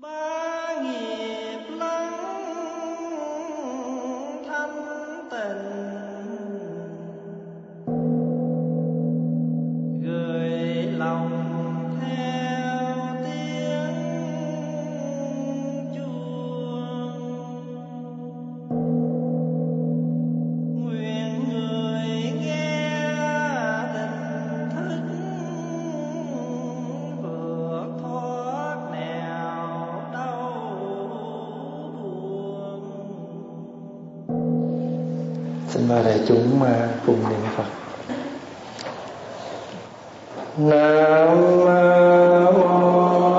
Ba nghiệp lắng thanh tịnh, gửi lòng theo tiếng chuông. Nguyện người nghe tỉnh thức, vượt thoát nẻo đau buồn. Xin mời đại chúng cùng niệm Phật. Nam mô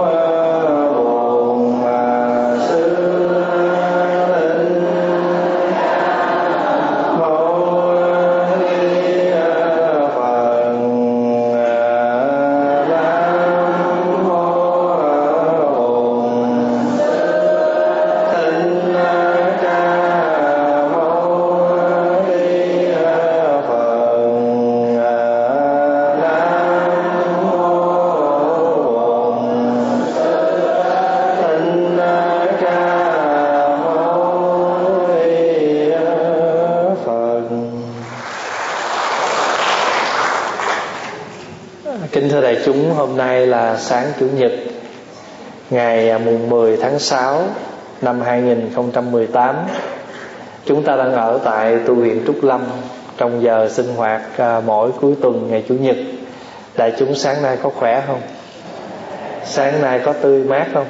Kính thưa đại chúng, hôm nay là sáng Chủ nhật, ngày mùng 10 tháng 6 năm 2018. Chúng ta đang ở tại tu viện Trúc Lâm trong giờ sinh hoạt mỗi cuối tuần ngày Chủ nhật. Đại chúng sáng nay có khỏe không? Sáng nay có tươi mát không?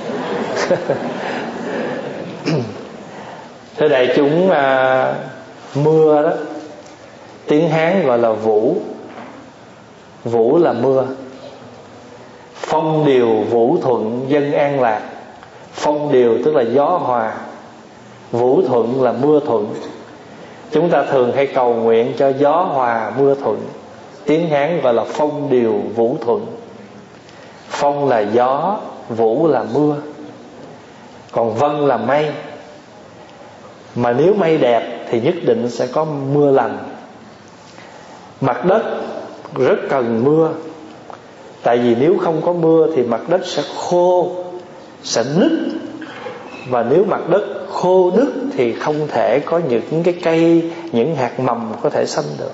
Thưa đại chúng, mưa đó, tiếng Hán gọi là vũ. Vũ là mưa. Phong điều vũ thuận dân an lạc. Phong điều tức là gió hòa, vũ thuận là mưa thuận. Chúng ta thường hay cầu nguyện cho gió hòa mưa thuận. Tiếng Hán gọi là phong điều vũ thuận. Phong là gió, vũ là mưa, còn vân là mây. Mà nếu mây đẹp thì nhất định sẽ có mưa lành. Mặt đất rất cần mưa. Tại vì nếu không có mưa thì mặt đất sẽ khô, sẽ nứt. Và nếu mặt đất khô nứt thì không thể có những cái cây, những hạt mầm có thể xanh được.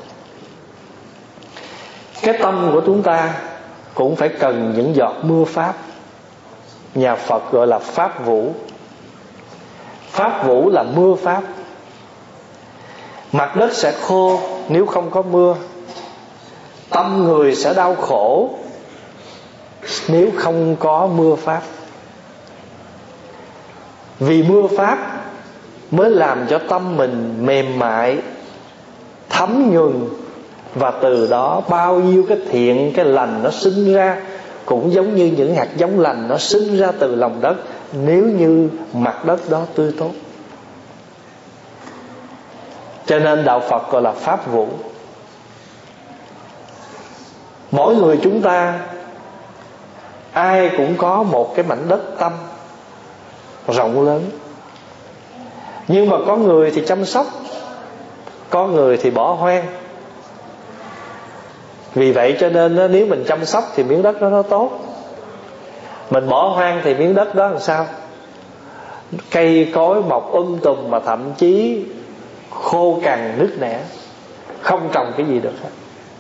Cái tâm của chúng ta cũng phải cần những giọt mưa pháp. Nhà Phật gọi là pháp vũ. Pháp vũ là mưa pháp. Mặt đất sẽ khô nếu không có mưa. Tâm người sẽ đau khổ nếu không có mưa pháp. Vì mưa pháp mới làm cho tâm mình mềm mại, thấm nhuần. Và từ đó bao nhiêu cái thiện, cái lành nó sinh ra. Cũng giống như những hạt giống lành nó sinh ra từ lòng đất, nếu như mặt đất đó tươi tốt. Cho nên đạo Phật gọi là pháp vũ. Mỗi người chúng ta, ai cũng có một cái mảnh đất tâm rộng lớn. Nhưng mà có người thì chăm sóc, có người thì bỏ hoang. Vì vậy cho nên nếu mình chăm sóc thì miếng đất đó nó tốt. Mình bỏ hoang thì miếng đất đó làm sao? Cây cối mọc tùm mà thậm chí khô cằn nứt nẻ, không trồng cái gì được hết.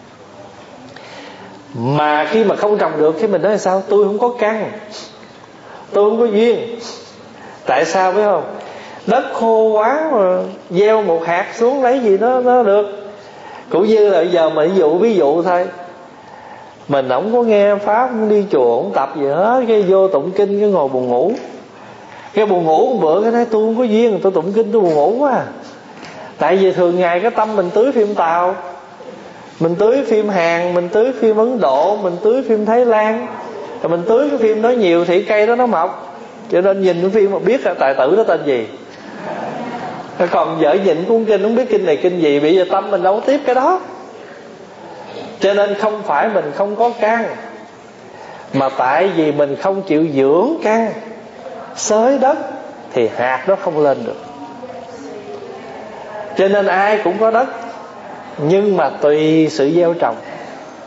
Mà khi mà không trồng được, khi mình nói là sao? Tôi không có căn, tôi không có duyên. Tại sao biết không? Đất khô quá mà gieo một hạt xuống lấy gì nó được. Cũng như là bây giờ mà ví dụ thôi, mình không có nghe pháp, không đi chùa, không tập gì hết, cái vô tụng kinh cái ngồi buồn ngủ. Cái buồn ngủ một bữa cái nói tôi không có duyên, tôi tụng kinh tôi buồn ngủ quá. Tại vì thường ngày cái tâm mình tưới phim Tàu, mình tưới phim Hàn, mình tưới phim Ấn Độ, mình tưới phim Thái Lan. Rồi mình tưới cái phim đó nhiều thì cây đó nó mọc. Cho nên nhìn cái phim mà biết tài tử đó tên gì. Còn vợ nhìn cuốn kinh không biết kinh này kinh gì, bây giờ tâm mình đâu có tiếp cái đó. Cho nên không phải mình không có căn, mà tại vì mình không chịu dưỡng căn, xới đất thì hạt đó không lên được. Cho nên ai cũng có đất, nhưng mà tùy sự gieo trồng.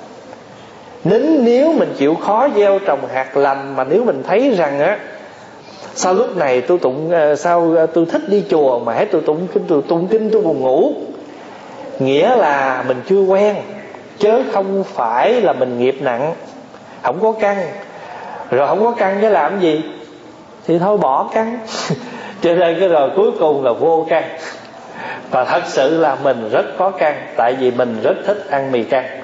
Nếu mình chịu khó gieo trồng hạt lành, mà nếu mình thấy rằng á Sao lúc này tôi tụng, sao tôi thích đi chùa mà hết tôi tụng kinh tôi buồn ngủ? Nghĩa là mình chưa quen, chứ không phải là mình nghiệp nặng, không có căn. Rồi không có căn cái làm gì thì thôi bỏ căn. Cho nên cái rồi cuối cùng là vô căn. Và thật sự là mình rất có căn, tại vì mình rất thích ăn mì căn.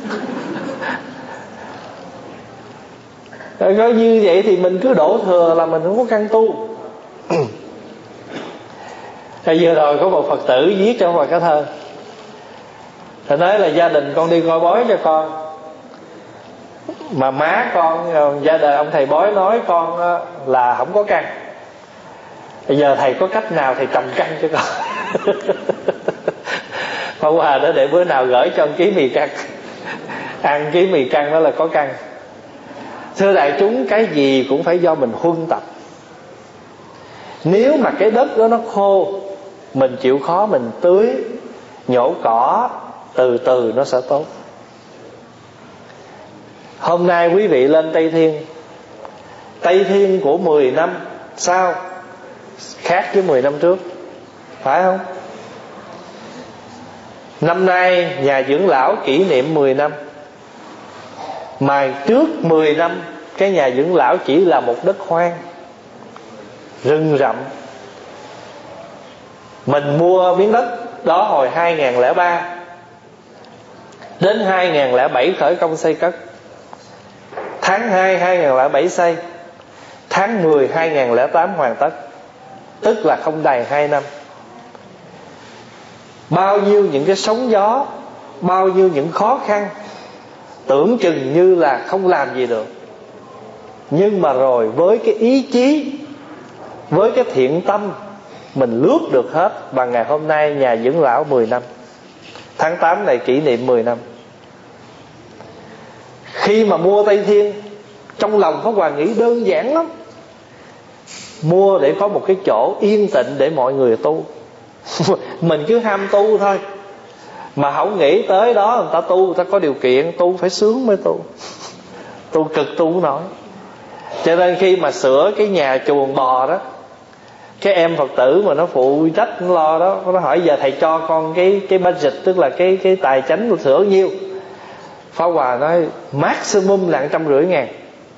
Rồi như vậy thì mình cứ đổ thừa là mình không có căn tu. Vừa rồi có một Phật tử viết cho một cái thơ, thầy nói là gia đình con đi coi bói cho con, mà má con, gia đình ông thầy bói nói con là không có căn. Bây giờ thầy có cách nào thầy trồng căn cho con? Phong Hòa đó để bữa nào gửi cho 1 ký mì căn. Ăn ký mì căn đó là có căn. Thưa đại chúng, cái gì cũng phải do mình huân tập. Nếu mà cái đất đó nó khô, mình chịu khó mình tưới, nhổ cỏ, từ từ nó sẽ tốt. Hôm nay quý vị lên Tây Thiên, Tây Thiên của 10 năm sau khác với 10 năm trước, phải không? Năm nay nhà dưỡng lão kỷ niệm 10 năm, mà trước 10 năm cái nhà dưỡng lão chỉ là một đất hoang, rừng rậm. Mình mua miếng đất đó hồi 2003, đến 2007 khởi công xây cất. Tháng 2 2007 xây, tháng 10 2008 hoàn tất, tức là không đầy 2 năm. Bao nhiêu những cái sóng gió, bao nhiêu những khó khăn, tưởng chừng như là không làm gì được. Nhưng mà rồi với cái ý chí, với cái thiện tâm, mình lướt được hết. Và ngày hôm nay nhà dưỡng lão 10 năm, tháng 8 này kỷ niệm 10 năm. Khi mà mua Tây Thiên, trong lòng Pháp Hòa nghĩ đơn giản lắm. Mua để có một cái chỗ yên tĩnh để mọi người tu. Mình cứ ham tu thôi, mà không nghĩ tới đó người ta tu, người ta có điều kiện tu phải sướng mới tu. Tu cực tu không nổi. Cho nên khi mà sửa cái nhà chuồng bò đó, cái em Phật tử mà nó phụ trách nó lo đó, nó hỏi giờ thầy cho con cái budget, tức là cái tài chánh của sửa nhiêu. Pháp Hòa nói maximum là 150.000.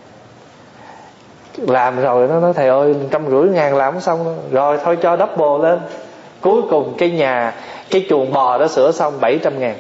Làm rồi nó nói thầy ơi 150.000 làm không xong đâu. Rồi thôi cho double lên. Cuối cùng cái chuồng bò đó sửa xong 700.000.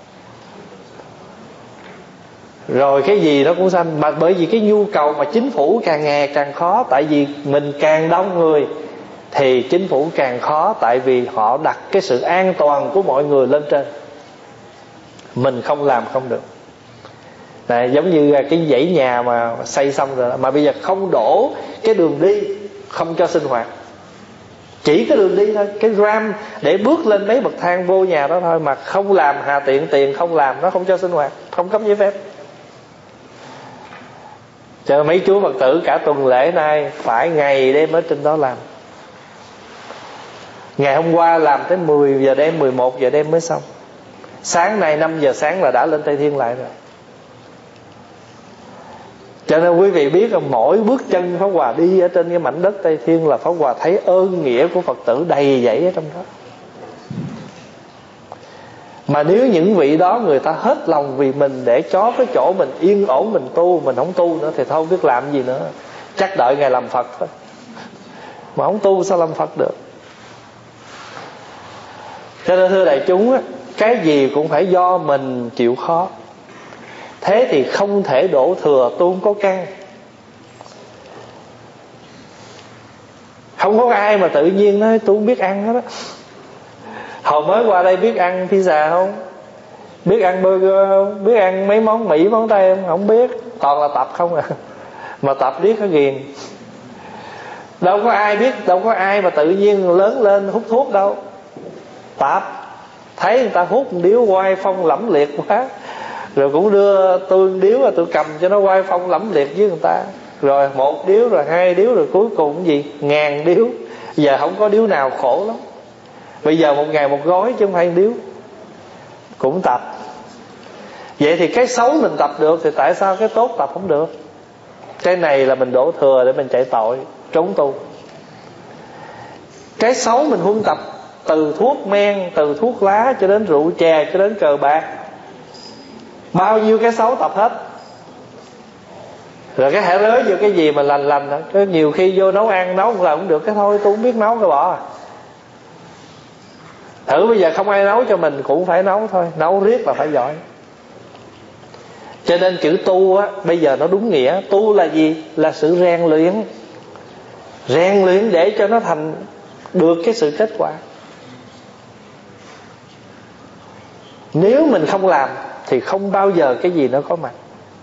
Rồi cái gì nó cũng xanh. Mà bởi vì cái nhu cầu mà chính phủ càng ngày càng khó. Tại vì mình càng đông người thì chính phủ càng khó. Tại vì họ đặt cái sự an toàn của mọi người lên trên. Mình không làm không được. Này, giống như cái dãy nhà mà xây xong rồi, mà bây giờ không đổ cái đường đi, không cho sinh hoạt, chỉ cái đường đi thôi, cái ram để bước lên mấy bậc thang vô nhà đó thôi, mà không làm hà tiện tiền, không làm, nó không cho sinh hoạt, không cấp giấy phép. Cho mấy chú Phật tử cả tuần lễ nay phải ngày đêm ở trên đó làm. Ngày hôm qua làm tới 10 giờ đêm, 11 giờ đêm mới xong. Sáng nay 5 giờ sáng là đã lên Tây Thiên lại rồi. Cho nên quý vị biết là mỗi bước chân Pháp Hòa đi ở trên cái mảnh đất Tây Thiên là Pháp Hòa thấy ơn nghĩa của Phật tử đầy dẫy ở trong đó. Mà nếu những vị đó người ta hết lòng vì mình để cho cái chỗ mình yên ổn, mình tu, mình không tu nữa thì thôi không biết làm gì nữa, chắc đợi ngày làm Phật thôi. Mà không tu sao làm Phật được. Cho nên thưa đại chúng á, cái gì cũng phải do mình chịu khó. Thế thì không thể đổ thừa tôi không có căn. Không có ai mà tự nhiên nói tôi không biết ăn hết á. Hồi mới qua đây biết ăn pizza không? Biết ăn burger không? Biết ăn mấy món Mỹ, món Tây không? Không biết. Toàn là tập không à. Mà tập riết nó ghiền. Đâu có ai biết, đâu có ai mà tự nhiên lớn lên hút thuốc đâu. Tập. Thấy người ta hút một điếu oai phong lẫm liệt quá, rồi cũng đưa tôi điếu là tôi cầm cho nó oai phong lẫm liệt với người ta. Rồi 1 điếu, rồi 2 điếu, rồi cuối cùng cái gì 1000 điếu. Giờ không có điếu nào khổ lắm. Bây giờ 1 ngày 1 gói chứ không phải 1 điếu. Cũng tập. Vậy thì cái xấu mình tập được thì tại sao cái tốt tập không được? Cái này là mình đổ thừa để mình chạy tội. trốn tu. Cái xấu mình huân tập từ thuốc men, từ thuốc lá cho đến rượu chè, cho đến cờ bạc. Bao nhiêu cái xấu tập hết. Rồi cái hãy rới vô cái gì mà lành đó. Cái nhiều khi vô nấu ăn, nấu một lần cũng được, cái thôi tôi không biết nấu cái bỏ. Thử bây giờ không ai nấu cho mình cũng phải nấu thôi. Nấu riết là phải giỏi. Cho nên chữ tu á, bây giờ nó đúng nghĩa. Tu là gì? Là sự rèn luyện. Rèn luyện để cho nó thành được cái sự kết quả. Nếu mình không làm thì không bao giờ cái gì nó có mặt.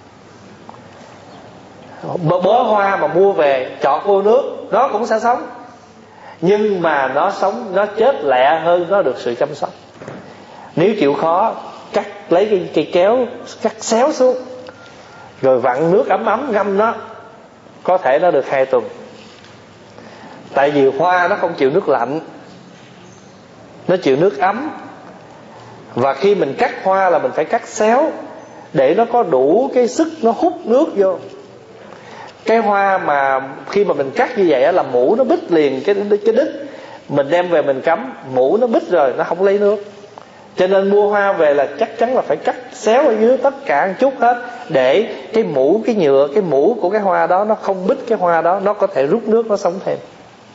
Bó hoa mà mua về chọt vô nước, nó cũng sẽ sống. Nhưng mà nó sống, nó chết lẹ hơn nó được sự chăm sóc. Nếu chịu khó, cắt lấy cái cây kéo, cắt xéo xuống, rồi vặn nước ấm ấm ngâm nó, có thể nó được 2 tuần. Tại vì hoa nó không chịu nước lạnh, nó chịu nước ấm. Và khi mình cắt hoa là mình phải cắt xéo, để nó có đủ cái sức nó hút nước vô. Cái hoa mà khi mà mình cắt như vậy là mũ nó bít liền cái đít. Mình đem về mình cắm, mũ nó bít rồi nó không lấy nước. Cho nên mua hoa về là chắc chắn là phải cắt xéo ở dưới tất cả một chút hết, để cái mũ, cái nhựa, cái mũ của cái hoa đó nó không bít cái hoa đó, nó có thể rút nước, nó sống thêm.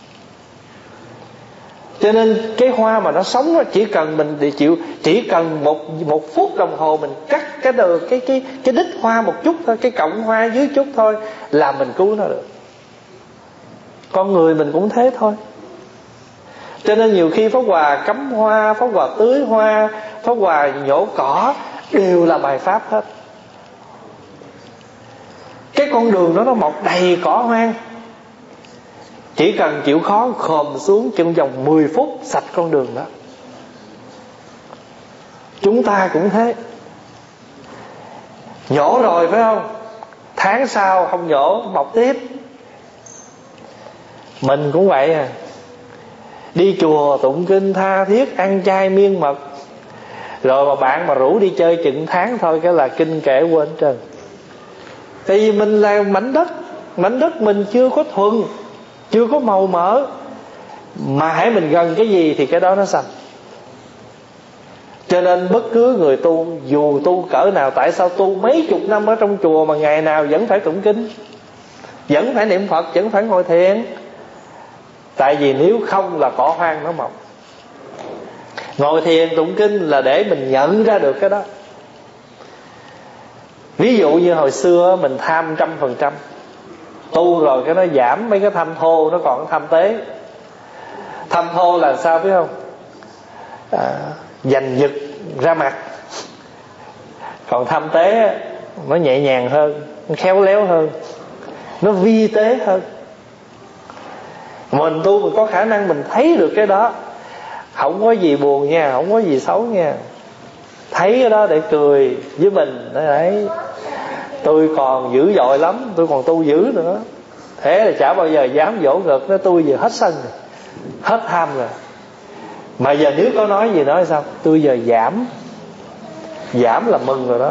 Cho nên cái hoa mà nó sống đó, chỉ cần mình chỉ cần một phút đồng hồ mình cắt cái đít hoa một chút thôi, cái cọng hoa dưới chút thôi là mình cứu nó được. Con người mình cũng thế thôi. Cho nên nhiều khi Pháp Hòa cắm hoa, Pháp Hòa tưới hoa, Pháp Hòa nhổ cỏ, đều là bài pháp hết. Cái con đường đó nó mọc đầy cỏ hoang, chỉ cần chịu khó khom xuống trong vòng 10 phút sạch con đường đó. Chúng ta cũng thế. Nhổ rồi phải không? Tháng sau không nhổ, mọc tiếp. Mình cũng vậy à. Đi chùa tụng kinh tha thiết, ăn chay miên mật, rồi mà bạn mà rủ đi chơi chừng tháng thôi cái là kinh kể quên trơn. Tại vì mình là mảnh đất mình chưa có thuần, chưa có màu mỡ. Mà hãy mình gần cái gì thì cái đó nó sạch. Cho nên bất cứ người tu, dù tu cỡ nào, tại sao tu mấy chục năm ở trong chùa mà ngày nào vẫn phải tụng kinh, vẫn phải niệm Phật, vẫn phải ngồi thiền? Tại vì nếu không là cỏ hoang nó mọc. Ngồi thiền tụng kinh là để mình nhận ra được cái đó. Ví dụ như hồi xưa mình tham 100%, tu rồi cái nó giảm mấy cái tham thô, nó còn tham tế. Tham thô là sao biết không? Giành giật ra mặt. Còn tham tế nó nhẹ nhàng hơn, nó khéo léo hơn, nó vi tế hơn. Mình tu mình có khả năng mình thấy được cái đó. Không có gì buồn nha, không có gì xấu nha. Thấy cái đó để cười với mình. Đấy, tôi còn dữ dội lắm, tôi còn tu dữ nữa. Thế là chả bao giờ dám dỗ ngực. Nói tôi giờ hết sân rồi, hết tham rồi. Mà giờ nếu có nói gì nói sao? Tôi giờ giảm là mừng rồi đó.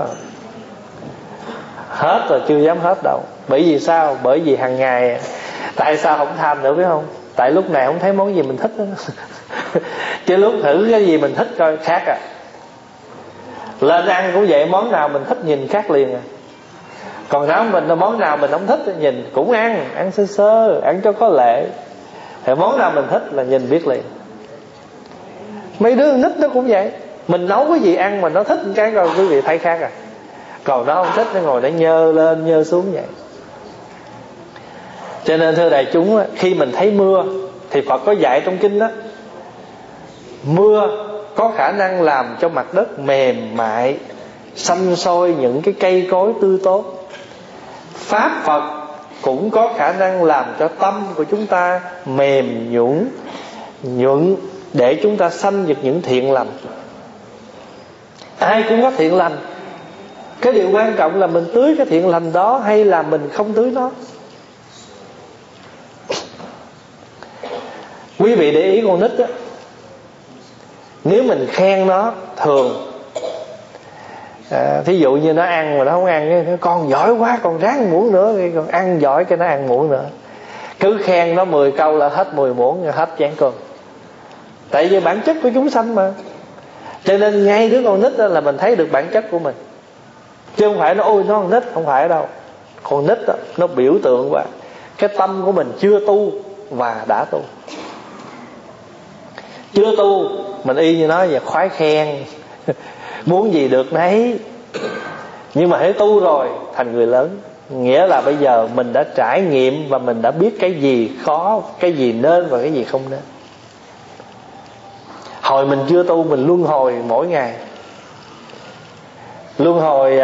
Hết rồi, chưa dám hết đâu. Bởi vì sao? Bởi vì hàng ngày. Tại sao không tham nữa biết không? Tại lúc này không thấy món gì mình thích đó. Chứ lúc thử cái gì mình thích coi khác à. Lên ăn cũng vậy, món nào mình thích nhìn khác liền à. Còn nếu mình là món nào mình không thích nhìn cũng ăn sơ sơ, ăn cho có lệ. Thì món nào mình thích là nhìn biết liền. Mấy đứa nít nó cũng vậy. Mình nấu cái gì ăn mà nó thích cái rồi quý vị thấy khác à. Còn nó không thích nó ngồi để nhơ lên nhơ xuống vậy. Cho nên thưa đại chúng, khi mình thấy mưa thì Phật có dạy trong kinh đó, mưa có khả năng làm cho mặt đất mềm mại, xanh sôi những cái cây cối tươi tốt. Pháp Phật cũng có khả năng làm cho tâm của chúng ta mềm nhuận để chúng ta sanh được những thiện lành. Ai cũng có thiện lành. Cái điều quan trọng là mình tưới cái thiện lành đó hay là mình không tưới nó. Quý vị để ý con nít á, nếu mình khen nó thường, thí dụ như nó ăn mà nó không ăn, con giỏi quá, con ráng muỗng nữa, con ăn giỏi cái nó ăn muỗng nữa. Cứ khen nó 10 câu là hết 10 muỗng, hết chén cơm. Tại vì bản chất của chúng sanh mà. Cho nên ngay đứa con nít đó là mình thấy được bản chất của mình. Chứ không phải nó ôi nó con nít, không phải đâu. Con nít đó, nó biểu tượng qua cái tâm của mình chưa tu và đã tu. Chưa tu mình y như nói về khoái khen muốn gì được nấy. Nhưng mà hãy tu rồi thành người lớn, nghĩa là bây giờ mình đã trải nghiệm và mình đã biết cái gì khó, cái gì nên và cái gì không nên. Hồi mình chưa tu mình luân hồi mỗi ngày. Luân hồi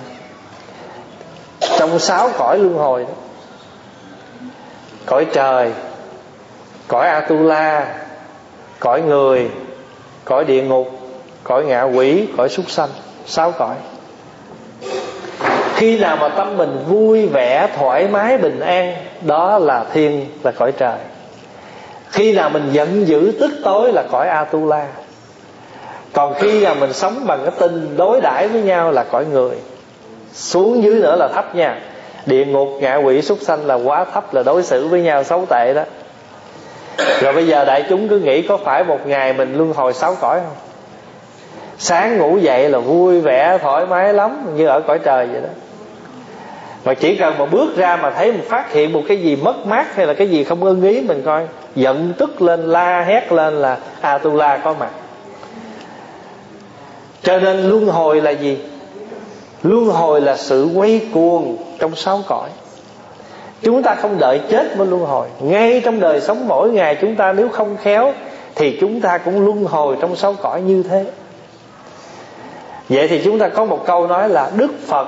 trong 6 cõi luân hồi đó. Cõi trời, cõi Atula, cõi người, cõi địa ngục, cõi ngạ quỷ, cõi súc sanh. 6 cõi. Khi nào mà tâm mình vui vẻ, thoải mái, bình an, đó là thiên, là cõi trời. Khi nào mình giận dữ tức tối là cõi Atula. Còn khi nào mình sống bằng cái tình đối đãi với nhau là cõi người. Xuống dưới nữa là thấp nha. Địa ngục, ngạ quỷ, súc sanh là quá thấp, là đối xử với nhau xấu tệ đó. Rồi bây giờ đại chúng cứ nghĩ có phải một ngày mình luân hồi 6 cõi không? Sáng ngủ dậy là vui vẻ thoải mái lắm, như ở cõi trời vậy đó. Mà chỉ cần mà bước ra mà thấy mình phát hiện một cái gì mất mát hay là cái gì không ưng ý, mình coi giận tức lên, la hét lên là Atula có mặt. Cho nên luân hồi là gì? Luân hồi là sự quay cuồng trong 6 cõi. Chúng ta không đợi chết mới luân hồi. Ngay trong đời sống mỗi ngày chúng ta nếu không khéo thì chúng ta cũng luân hồi trong 6 cõi như thế. Vậy thì chúng ta có một câu nói là Đức Phật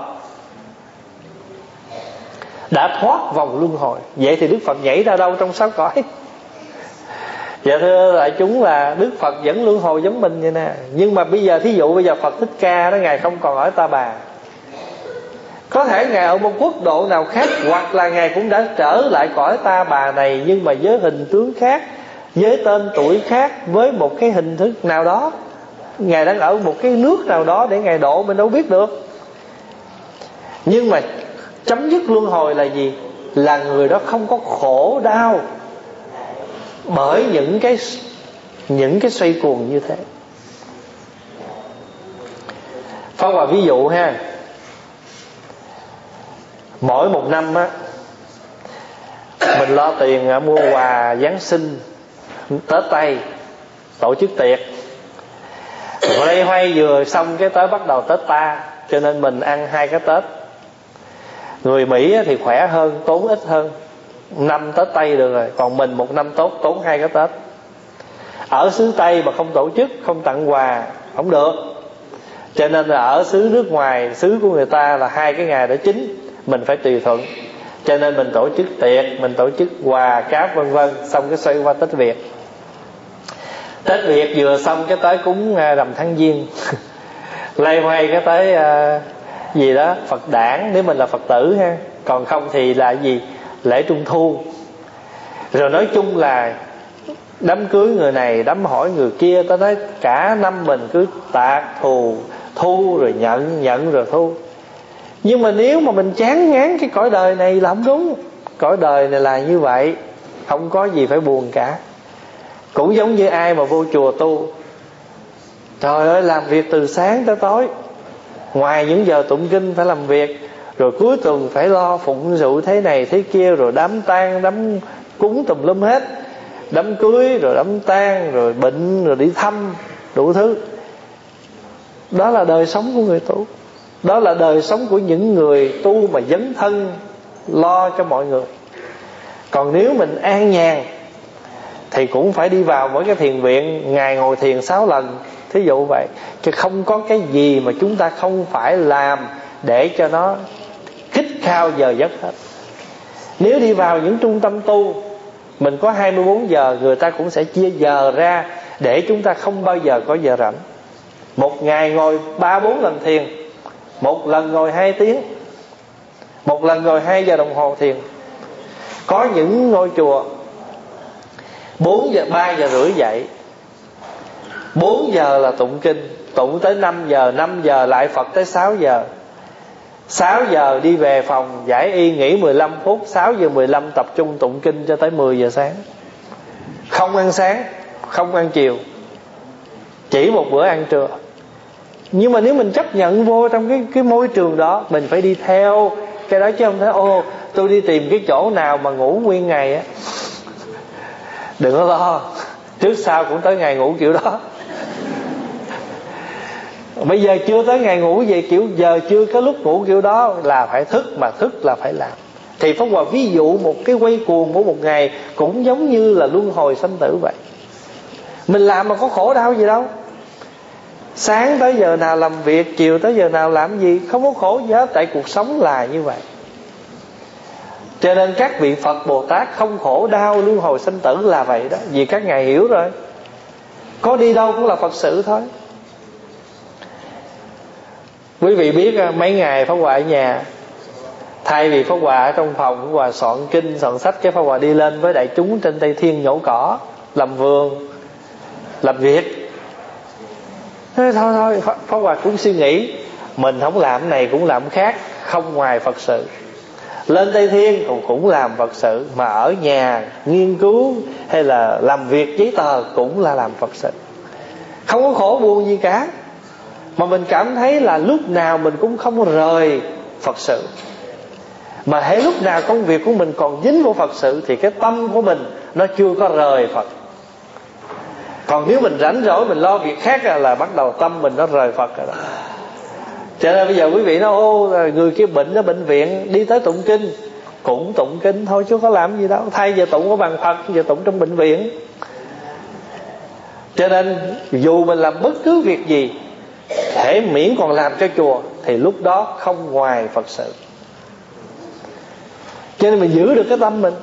đã thoát vòng luân hồi. Vậy thì Đức Phật nhảy ra đâu trong 6 cõi? Dạ thưa đại chúng, là Đức Phật vẫn luân hồi giống mình vậy nè. Nhưng mà bây giờ thí dụ bây giờ Phật Thích Ca đó, Ngài không còn ở Ta Bà. Có thể Ngài ở một quốc độ nào khác, hoặc là Ngài cũng đã trở lại cõi Ta Bà này, nhưng mà với hình tướng khác, với tên tuổi khác, với một cái hình thức nào đó. Ngài đang ở một cái nước nào đó để Ngài độ, mình đâu biết được. Nhưng mà chấm dứt luân hồi là gì? Là người đó không có khổ đau bởi những cái xoay cuồng như thế. Phong vào ví dụ ha. Mỗi một năm á, mình lo tiền mua quà Giáng sinh, Tết Tây, tổ chức tiệc. Loay hoay vừa xong cái tới bắt đầu Tết Ta, cho nên mình ăn 2 cái Tết. Người Mỹ thì khỏe hơn, tốn ít hơn, 5 Tết Tây được rồi. Còn mình một năm tốt tốn 2 cái Tết. Ở xứ Tây mà không tổ chức, không tặng quà không được. Cho nên là ở xứ nước ngoài, xứ của người ta là 2 cái ngày đó chính, mình phải tùy thuận. Cho nên mình tổ chức tiệc, mình tổ chức quà cáp vân vân. Xong cái xoay qua Tết Việt. Tết Việt vừa xong cái tới cúng rằm tháng Giêng lay hoay cái tới gì đó Phật đản, nếu mình là Phật tử ha. Còn không thì là gì? Lễ Trung Thu. Rồi nói chung là đám cưới người này, đám hỏi người kia. Tới nói cả năm mình cứ tạc thù, thu rồi nhận rồi thu. Nhưng mà nếu mà mình chán ngán cái cõi đời này là không đúng. Cõi đời này là như vậy, không có gì phải buồn cả. Cũng giống như ai mà vô chùa tu, trời ơi làm việc từ sáng tới tối, ngoài những giờ tụng kinh phải làm việc, rồi cuối tuần phải lo phụng sự thế này thế kia, rồi đám tang đám cúng tùm lum hết, đám cưới rồi đám tang, rồi bệnh rồi đi thăm đủ thứ. Đó là đời sống của người tu. Đó là đời sống của những người tu mà dấn thân lo cho mọi người. Còn nếu mình an nhàn thì cũng phải đi vào mỗi cái thiền viện, ngày ngồi thiền 6 lần, thí dụ vậy. Chứ không có cái gì mà chúng ta không phải làm để cho nó khích khao giờ giấc hết. Nếu đi vào những trung tâm tu, mình có 24 giờ, người ta cũng sẽ chia giờ ra để chúng ta không bao giờ có giờ rảnh. Một ngày ngồi 3-4 lần thiền, một lần ngồi 2 tiếng, một lần ngồi 2 giờ đồng hồ thiền. Có những ngôi chùa 3 giờ rưỡi dậy, 4 giờ là tụng kinh, tụng tới 5 giờ, 5 giờ lại Phật tới 6 giờ. 6 giờ đi về phòng giải y, nghỉ 15 phút, 6 giờ 15 tập trung tụng kinh cho tới 10 giờ sáng. Không ăn sáng, không ăn chiều, chỉ một bữa ăn trưa. Nhưng mà nếu mình chấp nhận vô trong cái môi trường đó, mình phải đi theo cái đó, chứ không thể tôi đi tìm cái chỗ nào mà ngủ nguyên ngày á. Đừng có lo, trước sau cũng tới ngày ngủ kiểu đó. Bây giờ chưa tới ngày ngủ vậy, kiểu giờ chưa có lúc ngủ kiểu đó là phải thức, mà thức là phải làm. Thì Pháp Hòa ví dụ một cái quay cuồng của một ngày cũng giống như là luân hồi sanh tử vậy. Mình làm mà có khổ đau gì đâu. Sáng tới giờ nào làm việc, chiều tới giờ nào làm gì, không có khổ gì hết. Tại cuộc sống là như vậy. Cho nên các vị Phật Bồ Tát không khổ đau luân hồi sanh tử là vậy đó. Vì các ngài hiểu rồi, có đi đâu cũng là Phật sự thôi. Quý vị biết mấy ngày Pháp Hòa ở nhà, thay vì Pháp Hòa ở trong phòng, Pháp Hòa soạn kinh, soạn sách, cái Pháp Hòa đi lên với đại chúng trên Tây Thiên nhổ cỏ, làm vườn, làm việc. Thôi Pháp Hòa cũng suy nghĩ, mình không làm cái này cũng làm cái khác, không ngoài Phật sự. Lên Tây Thiên cũng làm Phật sự, mà ở nhà nghiên cứu hay là làm việc giấy tờ cũng là làm Phật sự. Không có khổ buồn gì cả. Mà mình cảm thấy là lúc nào mình cũng không rời Phật sự. Mà hễ lúc nào công việc của mình còn dính vào Phật sự thì cái tâm của mình nó chưa có rời Phật. Còn nếu mình rảnh rỗi mình lo việc khác là bắt đầu tâm mình nó rời Phật rồi đó. Cho nên bây giờ quý vị nói người kia bệnh ở bệnh viện, đi tới tụng kinh, cũng tụng kinh thôi chứ có làm gì đâu. Thay giờ tụng có bằng Phật, giờ tụng trong bệnh viện. Cho nên dù mình làm bất cứ việc gì, hễ miễn còn làm cho chùa, thì lúc đó không ngoài Phật sự. Cho nên mình giữ được cái tâm mình.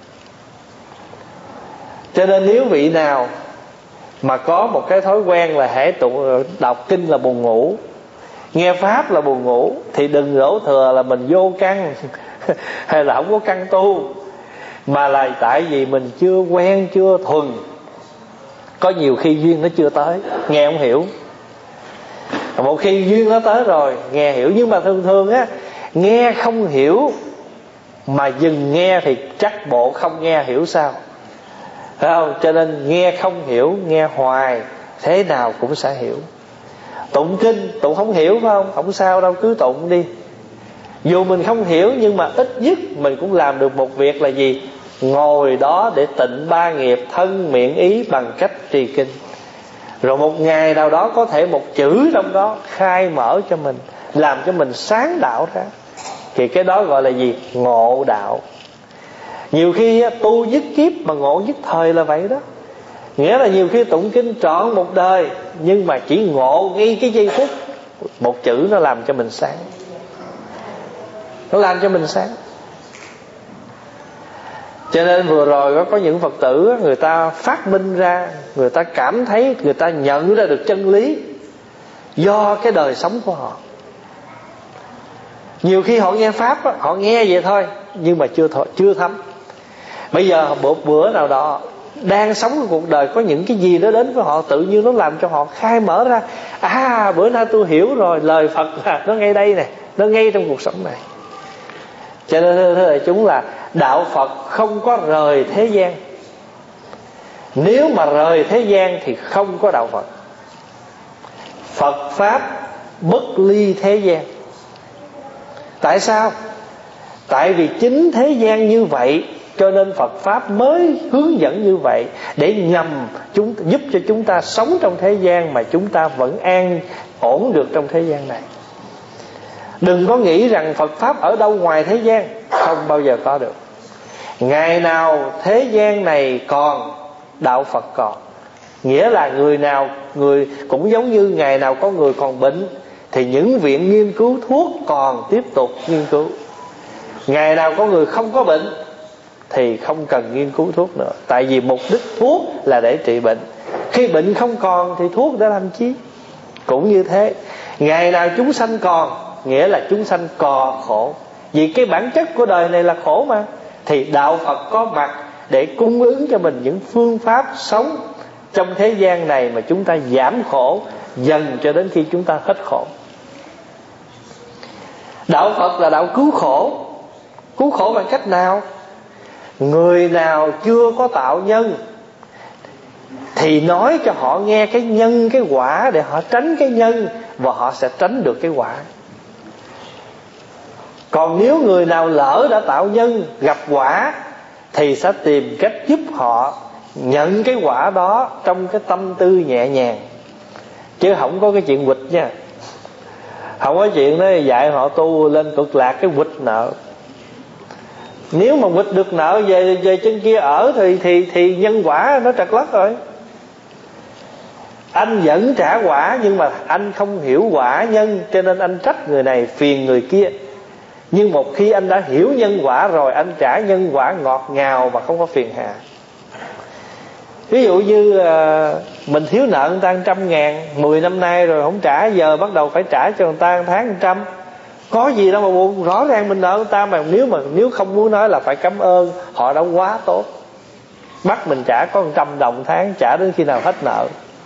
Cho nên nếu vị nào mà có một cái thói quen là hễ đọc kinh là buồn ngủ, nghe pháp là buồn ngủ, thì đừng đổ thừa là mình vô căn hay là không có căn tu, mà là tại vì mình chưa quen, chưa thuần. Có nhiều khi duyên nó chưa tới, nghe không hiểu. Một khi duyên nó tới rồi, nghe hiểu. Nhưng mà thường á, nghe không hiểu mà dừng nghe thì chắc bộ không nghe hiểu sao, phải không? Cho nên nghe không hiểu, nghe hoài thế nào cũng sẽ hiểu. Tụng kinh, tụng không hiểu phải không? Không sao đâu, cứ tụng đi. Dù mình không hiểu nhưng mà ít nhất mình cũng làm được một việc là gì? Ngồi đó để tịnh ba nghiệp thân miệng ý bằng cách trì kinh. Rồi một ngày nào đó có thể một chữ trong đó khai mở cho mình, làm cho mình sáng đạo ra, thì cái đó gọi là gì? Ngộ đạo. Nhiều khi tu nhất kiếp mà ngộ nhất thời là vậy đó. Nghĩa là nhiều khi tụng kinh trọn một đời, nhưng mà chỉ ngộ ngay cái giây phút một chữ nó làm cho mình sáng. Nó làm cho mình sáng. Cho nên vừa rồi có những Phật tử, người ta phát minh ra, người ta cảm thấy, người ta nhận ra được chân lý do cái đời sống của họ. Nhiều khi họ nghe pháp, họ nghe vậy thôi, nhưng mà chưa thấm. Bây giờ một bữa nào đó đang sống cái cuộc đời, có những cái gì đó đến với họ, tự nhiên nó làm cho họ khai mở ra. Bữa nay tôi hiểu rồi, lời Phật là nó ngay đây nè, nó ngay trong cuộc sống này. Cho nên thưa đại chúng là đạo Phật không có rời thế gian. Nếu mà rời thế gian thì không có đạo Phật. Phật Pháp bất ly thế gian. Tại sao? Tại vì chính thế gian như vậy, cho nên Phật Pháp mới hướng dẫn như vậy, để nhằm giúp cho chúng ta sống trong thế gian mà chúng ta vẫn an ổn được trong thế gian này. Đừng có nghĩ rằng Phật Pháp ở đâu ngoài thế gian, không bao giờ có được. Ngày nào thế gian này còn, đạo Phật còn. Nghĩa là người cũng giống như ngày nào có người còn bệnh, thì những viện nghiên cứu thuốc còn tiếp tục nghiên cứu. Ngày nào có người không có bệnh thì không cần nghiên cứu thuốc nữa. Tại vì mục đích thuốc là để trị bệnh. Khi bệnh không còn thì thuốc để làm chi? Cũng như thế, ngày nào chúng sanh còn, nghĩa là chúng sanh còn khổ. Vì cái bản chất của đời này là khổ mà. Thì đạo Phật có mặt để cung ứng cho mình những phương pháp sống trong thế gian này mà chúng ta giảm khổ dần cho đến khi chúng ta hết khổ. Đạo Phật là đạo cứu khổ. Cứu khổ bằng cách nào? Người nào chưa có tạo nhân thì nói cho họ nghe cái nhân cái quả, để họ tránh cái nhân và họ sẽ tránh được cái quả. Còn nếu người nào lỡ đã tạo nhân gặp quả thì sẽ tìm cách giúp họ nhận cái quả đó trong cái tâm tư nhẹ nhàng, chứ không có cái chuyện quỵt nha. Không có chuyện đó dạy họ tu lên cực lạc cái quỵt nợ. Nếu mà quỵt được nợ về trên kia ở thì nhân quả nó trật lất rồi. Anh vẫn trả quả nhưng mà anh không hiểu quả nhân, cho nên anh trách người này phiền người kia. Nhưng một khi anh đã hiểu nhân quả rồi, anh trả nhân quả ngọt ngào mà không có phiền hà. Ví dụ như mình thiếu nợ người ta 100.000 10 năm nay rồi không trả, giờ bắt đầu phải trả cho người ta 1 tháng 100. Có gì đâu mà buồn, rõ ràng mình nợ người ta mà nếu không muốn nói là phải cảm ơn, họ đã quá tốt. Bắt mình trả có 100 đồng tháng, trả đến khi nào hết nợ.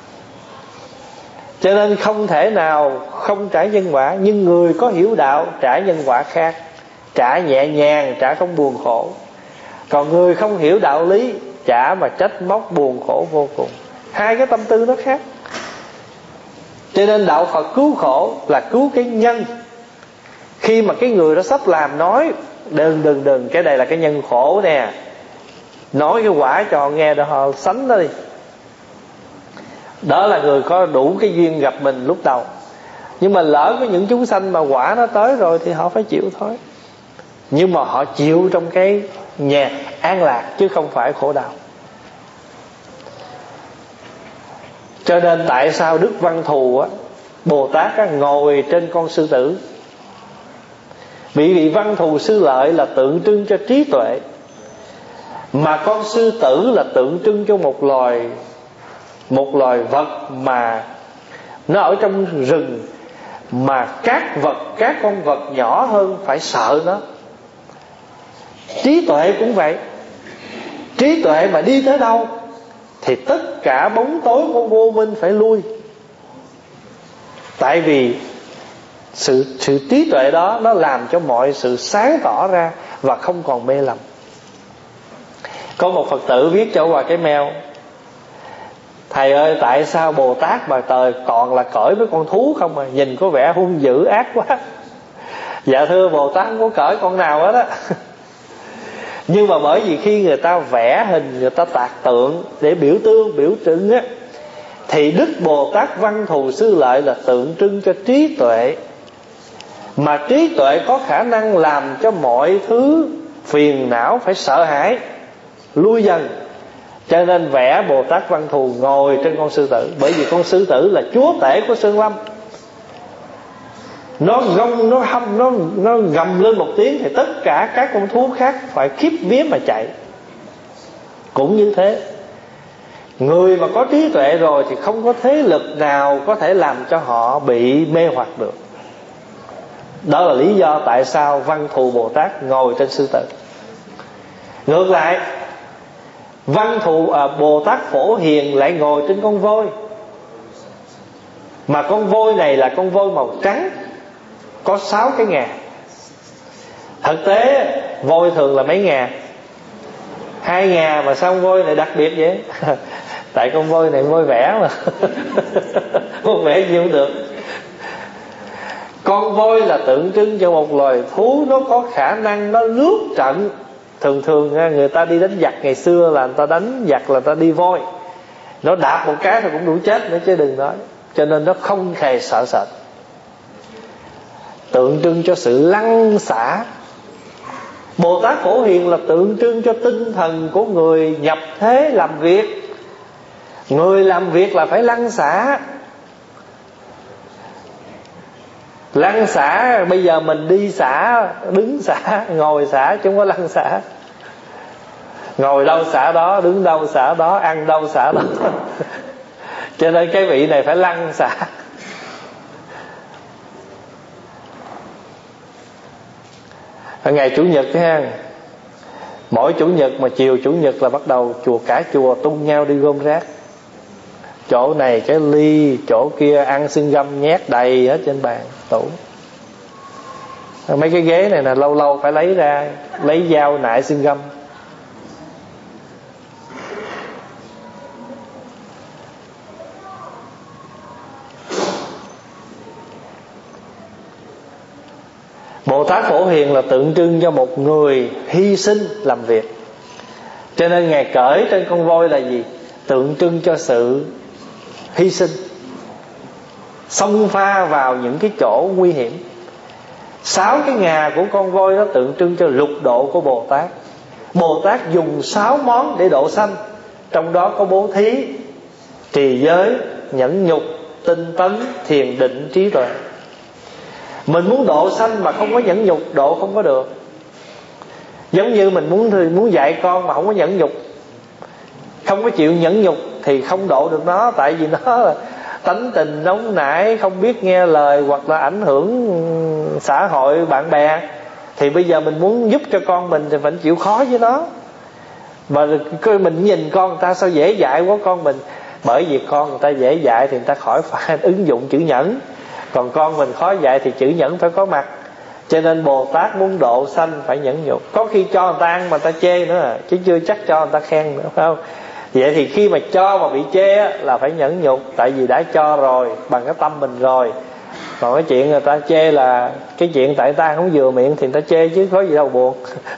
Cho nên không thể nào không trả nhân quả. Nhưng người có hiểu đạo trả nhân quả khác, trả nhẹ nhàng, trả không buồn khổ. Còn người không hiểu đạo lý trả mà trách móc buồn khổ vô cùng. Hai cái tâm tư nó khác. Cho nên đạo Phật cứu khổ là cứu cái nhân. Khi mà cái người đó sắp làm nói đừng, cái này là cái nhân khổ nè, nói cái quả cho họ nghe để họ sánh nó đi. Đó là người có đủ cái duyên gặp mình lúc đầu. Nhưng mà lỡ có những chúng sanh mà quả nó tới rồi thì họ phải chịu thôi. Nhưng mà họ chịu trong cái nhà an lạc chứ không phải khổ đau. Cho nên tại sao Đức Văn Thù á, Bồ Tát á, ngồi trên con sư tử. Vì vị Văn Thù Sư Lợi là tượng trưng cho trí tuệ, mà con sư tử là tượng trưng cho một loài vật mà nó ở trong rừng, mà các con vật nhỏ hơn phải sợ nó. Trí tuệ cũng vậy. Trí tuệ mà đi tới đâu thì tất cả bóng tối của vô minh phải lui. Tại vì sự trí tuệ đó nó làm cho mọi sự sáng tỏ ra và không còn mê lầm. Có một Phật tử viết cho qua cái mail: thầy ơi, tại sao Bồ Tát mà toàn là cởi với con thú không à, nhìn có vẻ hung dữ ác quá. Dạ thưa, Bồ Tát không có cởi con nào hết á. Nhưng mà bởi vì khi người ta vẽ hình, người ta tạc tượng để biểu trưng á, thì Đức Bồ Tát Văn Thù Sư Lợi là tượng trưng cho trí tuệ. Mà trí tuệ có khả năng làm cho mọi thứ phiền não phải sợ hãi lui dần. Cho nên vẽ Bồ Tát Văn Thù ngồi trên con sư tử. Bởi vì con sư tử là chúa tể của Sơn Lâm. Nó gầm lên một tiếng thì tất cả các con thú khác phải khiếp vía mà chạy. Cũng như thế, người mà có trí tuệ rồi thì không có thế lực nào có thể làm cho họ bị mê hoặc được. Đó là lý do tại sao Văn Thù Bồ Tát ngồi trên sư tử. Ngược lại, Bồ Tát Phổ Hiền lại ngồi trên con voi. Mà con voi này là con voi màu trắng, có 6 cái ngà. Thực tế voi thường là mấy ngà? 2 ngà, mà sao con voi này đặc biệt vậy? Tại con voi này voi vẽ mà. Con vẽ gì cũng được. Con voi là tượng trưng cho một loài thú nó có khả năng nó lướt trận. Thường người ta đi đánh giặc ngày xưa là người ta đánh giặc là người ta đi voi. Nó đạp một cái thì cũng đủ chết nữa chứ đừng nói. Cho nên nó không hề sợ sệt. Tượng trưng cho sự lăn xả. Bồ Tát Phổ Hiền là tượng trưng cho tinh thần của người nhập thế làm việc. Người làm việc là phải lăn xả. Lăn xả, bây giờ mình đi xả, đứng xả, ngồi xả chứ không có lăn xả. Ngồi đâu xả đó, đứng đâu xả đó, ăn đâu xả đó. Cho nên cái vị này phải lăn xả. Ở ngày Chủ nhật ha, mỗi Chủ nhật mà chiều Chủ nhật là bắt đầu cả chùa tung nhau đi gom rác. Chỗ này cái ly, chỗ kia ăn xương găm nhét đầy hết trên bàn tủ. Mấy cái ghế này là lâu lâu phải lấy ra, lấy dao nại xương găm. Bồ Tát Phổ Hiền là tượng trưng cho một người hy sinh làm việc. Cho nên Ngài cởi trên con voi là gì? Tượng trưng cho sự hy sinh, xông pha vào những cái chỗ nguy hiểm. 6 cái ngà của con voi đó tượng trưng cho lục độ của Bồ Tát. Bồ Tát dùng 6 món để độ sanh, trong đó có bố thí, trì giới, nhẫn nhục, tinh tấn, thiền định, trí tuệ. Mình muốn độ sanh mà không có nhẫn nhục, độ không có được. Giống như mình muốn dạy con mà không có nhẫn nhục, không có chịu nhẫn nhục thì không độ được nó. Tại vì nó là tánh tình nóng nảy, không biết nghe lời, hoặc là ảnh hưởng xã hội bạn bè. Thì bây giờ mình muốn giúp cho con mình thì phải chịu khó với nó. Mà mình nhìn con người ta sao dễ dạy quá con mình. Bởi vì con người ta dễ dạy thì người ta khỏi phải ứng dụng chữ nhẫn. Còn con mình khó dạy thì chữ nhẫn phải có mặt. Cho nên Bồ Tát muốn độ sanh phải nhẫn nhục. Có khi cho người ta ăn mà người ta chê nữa, chứ chưa chắc cho người ta khen nữa, phải không? Vậy thì khi mà cho mà bị chê á, là phải nhẫn nhục. Tại vì đã cho rồi, bằng cái tâm mình rồi. Còn cái chuyện người ta chê là cái chuyện tại ta không vừa miệng thì người ta chê chứ có gì đâu buồn.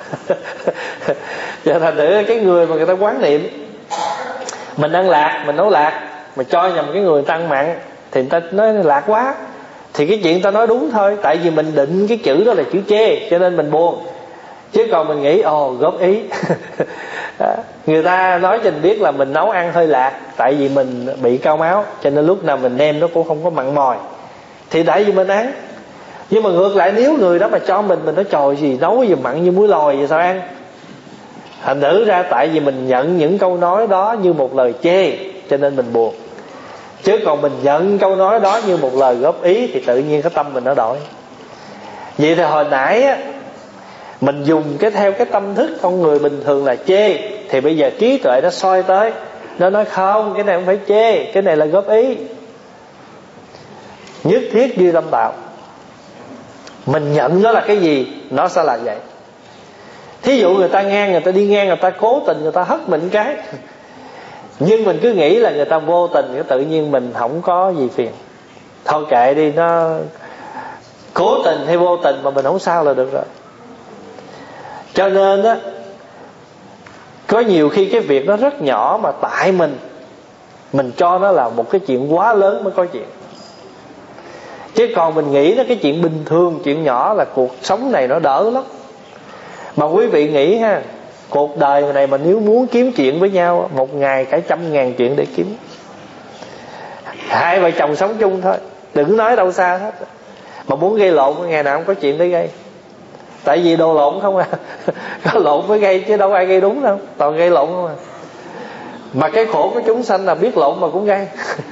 Cho thành thử cái người mà người ta quán niệm mình ăn lạc, mình nấu lạc, mà cho nhầm cái người ta ăn mặn thì người ta nói lạc quá, thì cái chuyện người ta nói đúng thôi. Tại vì mình định cái chữ đó là chữ chê, cho nên mình buồn. Chứ còn mình nghĩ góp ý. Người ta nói cho mình biết là mình nấu ăn hơi lạc, tại vì mình bị cao máu, cho nên lúc nào mình nêm nó cũng không có mặn mòi, thì tại vì mình ăn. Nhưng mà ngược lại nếu người đó mà cho mình nói trời gì nấu gì mặn như muối lòi vậy sao ăn. Thành thử ra tại vì mình nhận những câu nói đó như một lời chê, cho nên mình buồn. Chứ còn mình nhận câu nói đó như một lời góp ý thì tự nhiên cái tâm mình nó đổi. Vậy thì hồi nãy á, mình dùng theo cái tâm thức con người bình thường là chê, thì bây giờ trí tuệ nó soi tới, nó nói không, cái này không phải chê, cái này là góp ý. Nhất thiết duy tâm tạo. Mình nhận nó là cái gì, nó sẽ là vậy. Thí dụ người ta đi ngang, người ta cố tình người ta hất mình cái, nhưng mình cứ nghĩ là người ta vô tình, cái tự nhiên mình không có gì phiền. Thôi kệ đi, nó cố tình hay vô tình mà mình không sao là được rồi. Cho nên á, có nhiều khi cái việc nó rất nhỏ mà tại mình cho nó là một cái chuyện quá lớn mới có chuyện. Chứ còn mình nghĩ nó cái chuyện bình thường, chuyện nhỏ là cuộc sống này nó đỡ lắm. Mà quý vị nghĩ ha, cuộc đời này mà nếu muốn kiếm chuyện với nhau, một ngày cả 100.000 chuyện để kiếm. Hai vợ chồng sống chung thôi, đừng nói đâu xa hết. Mà muốn gây lộn ngày nào không có chuyện để gây. Tại vì đồ lộn không à. Có lộn mới gây chứ đâu ai gây đúng đâu, toàn gây lộn không à. Mà cái khổ của chúng sanh là biết lộn mà cũng gây.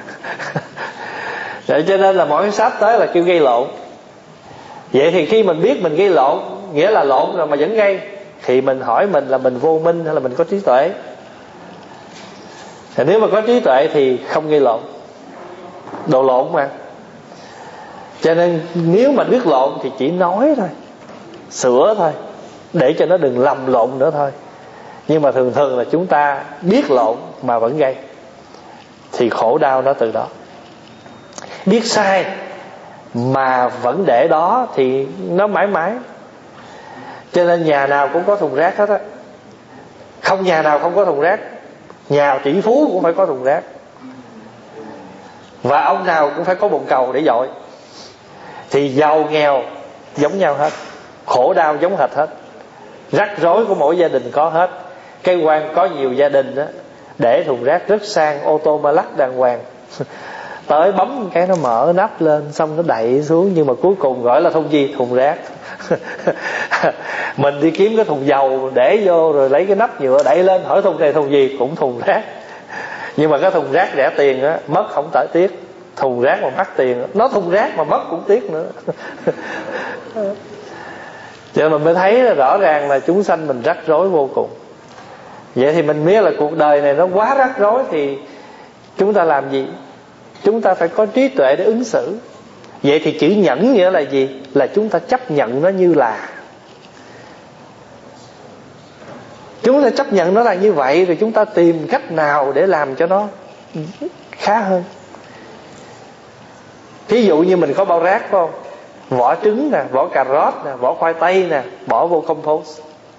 Vậy cho nên là mỗi sách tới là kêu gây lộn. Vậy thì khi mình biết mình gây lộn, nghĩa là lộn rồi mà vẫn gây, thì mình hỏi mình là mình vô minh hay là mình có trí tuệ. Thì nếu mà có trí tuệ thì không gây lộn, đồ lộn mà. Cho nên nếu mà biết lộn thì chỉ nói thôi, sửa thôi, để cho nó đừng lầm lộn nữa thôi. Nhưng mà thường thường là chúng ta biết lộn mà vẫn gây, thì khổ đau nó từ đó. Biết sai mà vẫn để đó thì nó mãi mãi. Cho nên nhà nào cũng có thùng rác hết á, không nhà nào không có thùng rác. Nhà tỷ phú cũng phải có thùng rác, và ông nào cũng phải có bồn cầu để dội. Thì giàu nghèo giống nhau hết, khổ đau giống hệt hết, rắc rối của mỗi gia đình có hết. Cái quan có nhiều gia đình đó, để thùng rác rất sang, ô tô mà lắc đàng hoàng. Tới bấm cái nó mở nắp lên, xong nó đậy xuống, nhưng mà cuối cùng gọi là thùng gì? Thùng rác. Mình đi kiếm cái thùng dầu để vô, rồi lấy cái nắp nhựa đậy lên, hỏi thùng này thùng gì? Cũng thùng rác. Nhưng mà cái thùng rác rẻ tiền á, mất không tải tiếc. Thùng rác mà mắc tiền, nó thùng rác mà mất cũng tiếc nữa. Cho nên mình mới thấy rõ ràng là chúng sanh mình rắc rối vô cùng. Vậy thì mình biết là cuộc đời này nó quá rắc rối, thì chúng ta làm gì? Chúng ta phải có trí tuệ để ứng xử. Vậy thì chữ nhẫn nghĩa là gì? Là chúng ta chấp nhận nó như là. Chúng ta chấp nhận nó là như vậy, rồi chúng ta tìm cách nào để làm cho nó khá hơn. Ví dụ như mình có bao rác phải không? Vỏ trứng nè, vỏ cà rốt nè, vỏ khoai tây nè, bỏ vô compost.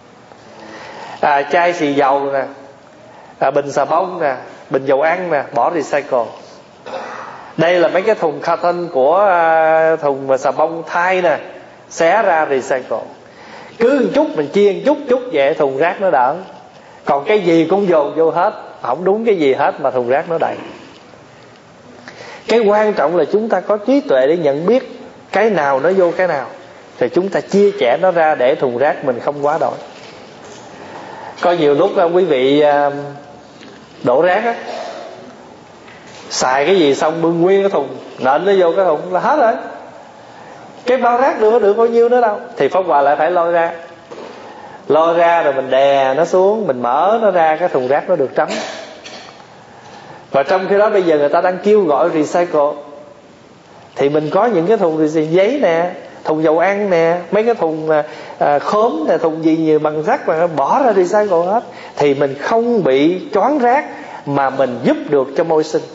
Chai xì dầu nè, bình xà bông nè, bình dầu ăn nè, bỏ recycle. Đây là mấy cái thùng carton của thùng xà bông Thai nè, xé ra recycle. Cứ một chút mình chia một chút vậy thùng rác nó đỡ. Còn cái gì cũng dồn vô hết, không đúng cái gì hết mà thùng rác nó đầy. Cái quan trọng là chúng ta có trí tuệ để nhận biết cái nào nó vô cái nào, thì chúng ta chia sẻ nó ra để thùng rác mình không quá đổi. Có nhiều lúc quý vị đổ rác á, xài cái gì xong bưng nguyên cái thùng nện nó vô cái thùng là hết rồi. Cái bao rác được bao nhiêu nữa đâu. Thì Pháp Hòa lại phải lôi ra rồi mình đè nó xuống, mình mở nó ra, cái thùng rác nó được trống. Và trong khi đó bây giờ người ta đang kêu gọi recycle, thì mình có những cái thùng giấy nè, thùng dầu ăn nè, mấy cái thùng khóm nè, thùng gì nhiều bằng sắt mà bỏ ra recycle hết. Thì mình không bị choáng rác, mà mình giúp được cho môi sinh.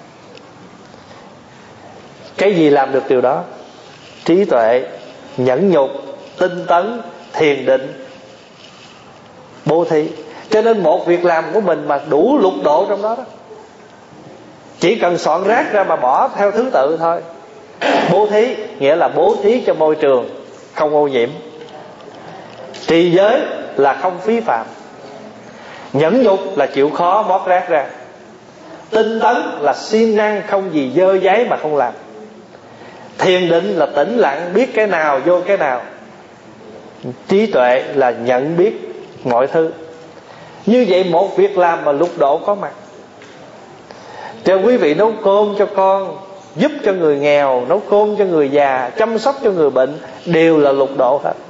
Cái gì làm được điều đó? Trí tuệ, nhẫn nhục, tinh tấn, thiền định, bố thí. Cho nên một việc làm của mình mà đủ lục độ trong đó đó. Chỉ cần soạn rác ra mà bỏ theo thứ tự thôi. Bố thí nghĩa là bố thí cho môi trường, không ô nhiễm. Trì giới là không phí phạm. Nhẫn nhục là chịu khó mót rác ra. Tinh tấn là siêng năng, không gì dơ giấy mà không làm. Thiền định là tĩnh lặng, biết cái nào vô cái nào. Trí tuệ là nhận biết mọi thứ. Như vậy một việc làm mà lục độ có mặt. Cho quý vị nấu cơm cho con, giúp cho người nghèo, nấu cơm cho người già, chăm sóc cho người bệnh, đều là lục độ hết.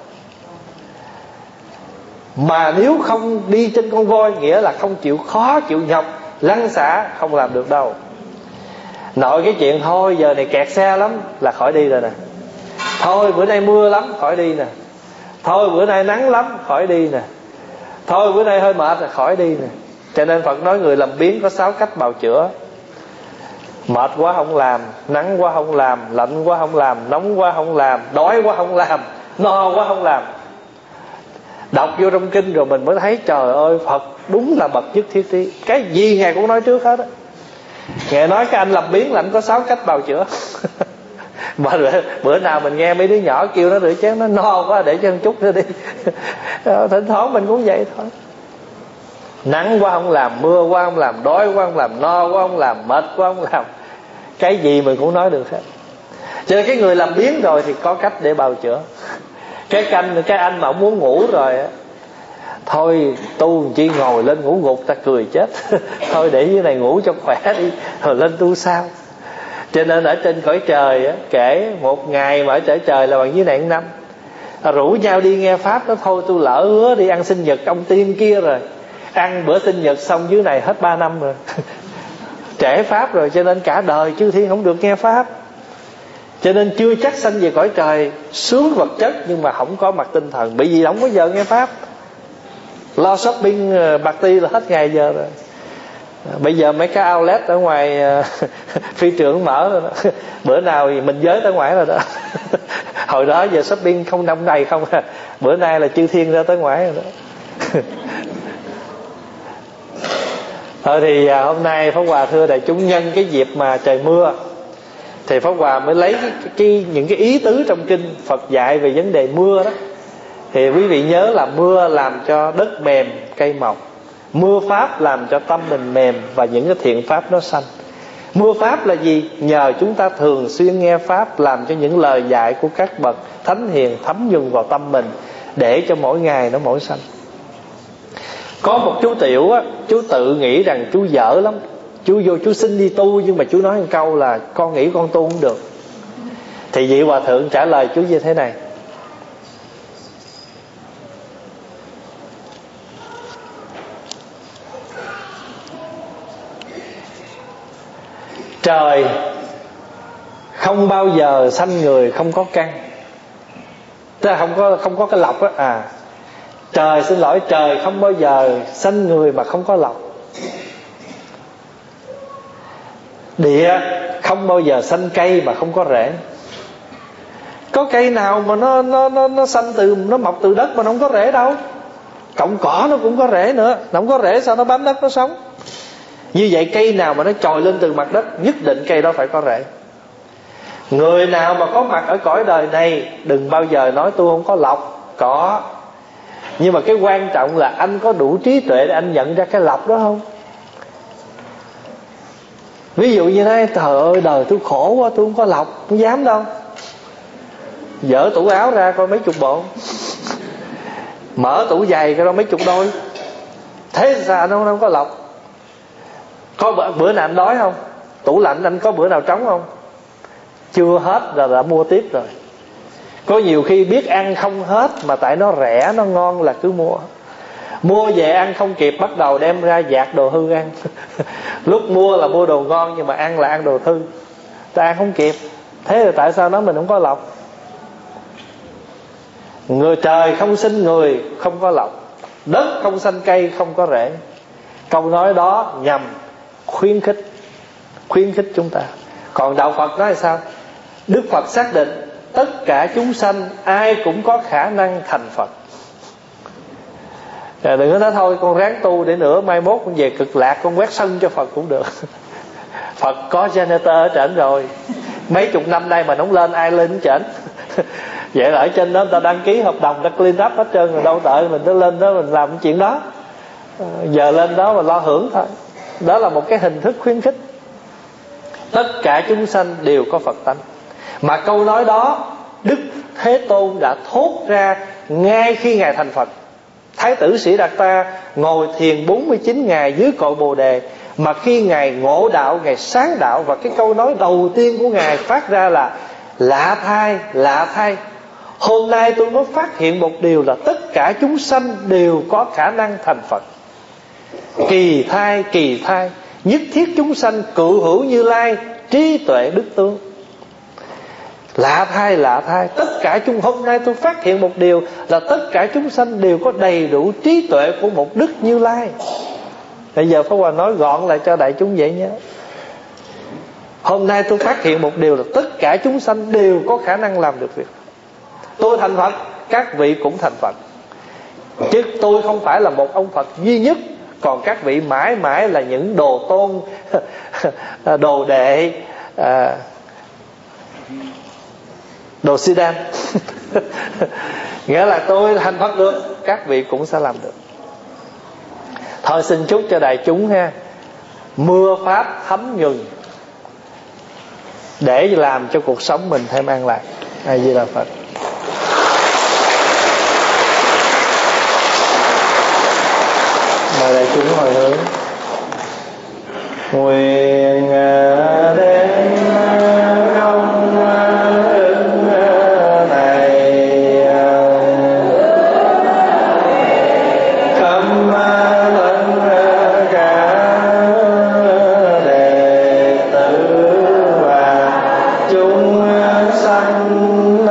Mà nếu không đi trên con voi, nghĩa là không chịu khó, chịu nhọc, lăn xả, không làm được đâu. Nội cái chuyện thôi giờ này kẹt xe lắm là khỏi đi rồi nè. Thôi bữa nay mưa lắm, khỏi đi nè. Thôi bữa nay nắng lắm, khỏi đi nè. Thôi bữa nay hơi mệt là khỏi đi nè. Cho nên Phật nói người làm biếng có 6 cách bào chữa. Mệt quá không làm, nắng quá không làm, lạnh quá không làm, nóng quá không làm, đói quá không làm, no quá không làm. Đọc vô trong kinh rồi mình mới thấy trời ơi, Phật đúng là bậc nhất thiết trí. Cái gì Ngài cũng nói trước hết á. Ngài nói cái anh làm biếng là anh có 6 cách bào chữa. Mà bữa nào mình nghe mấy đứa nhỏ kêu nó rửa chén, nó no quá để cho một chút nữa đi. Thỉnh thoảng mình cũng vậy thôi. Nắng quá không làm, mưa quá không làm, đói quá không làm, no quá không làm, mệt quá không làm. Cái gì mình cũng nói được hết. Cho nên cái người làm biếng rồi thì có cách để bào chữa. Cái anh mà ông muốn ngủ rồi á, thôi tu chi ngồi lên ngủ gục ta cười chết. Thôi để dưới này ngủ cho khỏe đi, rồi lên tu sao. Cho nên ở trên cõi trời á, kể một ngày mà ở cõi trời là bằng dưới này 1 năm. Rủ nhau đi nghe pháp đó, thôi tôi lỡ hứa đi ăn sinh nhật ông tiên kia rồi, ăn bữa sinh nhật xong dưới này hết 3 năm rồi. Trễ pháp rồi, cho nên cả đời chư thiên không được nghe pháp. Cho nên chưa chắc sanh về cõi trời sướng vật chất, nhưng mà không có mặt tinh thần. Bởi vì không có giờ nghe pháp. Lo shopping party là hết ngày giờ rồi. Bây giờ mấy cái outlet ở ngoài phi trường mở rồi đó. Bữa nào thì mình giới tới ngoài rồi đó. Hồi đó giờ shopping không đông đầy không à. Bữa nay là chư thiên ra tới ngoài rồi đó. Thôi thì hôm nay Pháp Hòa thưa đại chúng, nhân cái dịp mà trời mưa, thì Pháp Hòa mới lấy những cái ý tứ trong kinh Phật dạy về vấn đề mưa đó. Thì quý vị nhớ là mưa làm cho đất mềm, cây mọc. Mưa pháp làm cho tâm mình mềm và những cái thiện pháp nó sanh. Mưa pháp là gì? Nhờ chúng ta thường xuyên nghe pháp, làm cho những lời dạy của các bậc thánh hiền thấm nhuần vào tâm mình, để cho mỗi ngày nó mỗi sanh. Có một chú Tiểu á, chú tự nghĩ rằng chú dở lắm. Chú vô chú xin đi tu, nhưng mà chú nói một câu là con nghĩ con tu không được. Thì vị hòa thượng trả lời chú như thế này: trời không bao giờ sanh người không có căn, tức là không có cái lọc á. Trời, xin lỗi, trời không bao giờ sanh người mà không có lọc. Địa không bao giờ sanh cây mà không có rễ. Có cây nào mà nó sanh nó mọc từ đất mà nó không có rễ đâu. Cọng cỏ nó cũng có rễ nữa, nó không có rễ sao nó bám đất nó sống. Như vậy cây nào mà nó trồi lên từ mặt đất, nhất định cây đó phải có rễ. Người nào mà có mặt ở cõi đời này, đừng bao giờ nói tôi không có lọc. Có, nhưng mà cái quan trọng là anh có đủ trí tuệ để anh nhận ra cái lọc đó không. Ví dụ như thế, trời ơi đời tôi khổ quá, tôi không có lọc, không dám đâu. Dỡ tủ áo ra coi mấy chục bộ, mở tủ giày coi mấy chục đôi. Thế sao anh không có lọc? Có bữa nào anh đói không? Tủ lạnh anh có bữa nào trống không? Chưa hết rồi đã mua tiếp rồi. Có nhiều khi biết ăn không hết mà tại nó rẻ, nó ngon là cứ mua. Mua về ăn không kịp, bắt đầu đem ra dạt đồ hư ăn. Lúc mua là mua đồ ngon, nhưng mà ăn là ăn đồ hư, ta ăn không kịp. Thế thì tại sao nói mình không có lọc? Người trời không sinh người không có lọc, đất không sanh cây không có rễ. Câu nói đó nhằm khuyến khích chúng ta. Còn đạo Phật nói là sao? Đức Phật xác định tất cả chúng sanh ai cũng có khả năng thành Phật. Đừng có nói thôi con ráng tu để nữa mai mốt con về Cực Lạc con quét sân cho Phật cũng được. Phật có janitor ở trển rồi, mấy chục năm nay mà nóng lên ai lên trển. Vậy là ở trên đó người ta đăng ký hợp đồng, ta clean up hết trơn rồi, đâu đợi mình tới lên đó mình làm chuyện đó. Giờ lên đó mà lo hưởng thôi. Đó là một cái hình thức khuyến khích. Tất cả chúng sanh đều có Phật tánh. Mà câu nói đó Đức Thế Tôn đã thốt ra ngay khi Ngài thành Phật. Thái tử Sĩ Đạt Ta ngồi thiền 49 ngày dưới cội Bồ Đề, mà khi Ngài ngộ đạo, Ngài sáng đạo, và cái câu nói đầu tiên của Ngài phát ra là: lạ thay, hôm nay tôi mới phát hiện một điều là tất cả chúng sanh đều có khả năng thành Phật. Kỳ thay, nhất thiết chúng sanh cự hữu Như Lai, trí tuệ đức tướng. Lạ thay, tất cả chúng, hôm nay tôi phát hiện một điều là tất cả chúng sanh đều có đầy đủ trí tuệ của một Đức Như Lai. Bây giờ Pháp Hòa nói gọn lại cho đại chúng dễ nhớ. Hôm nay tôi phát hiện một điều là tất cả chúng sanh đều có khả năng làm được việc. Tôi thành Phật, các vị cũng thành Phật. Chứ tôi không phải là một ông Phật duy nhất, còn các vị mãi mãi là những đồ tôn, đồ đệ, đồ si đan. Nghĩa là tôi thành Phật được, các vị cũng sẽ làm được. Thôi xin chúc cho đại chúng ha, mưa pháp thấm nhuần để làm cho cuộc sống mình thêm an lạc. A Di Đà Phật. Mời đại chúng hồi hướng. Nguyện đến công đức này khâm tất cả đệ tử và chúng sanh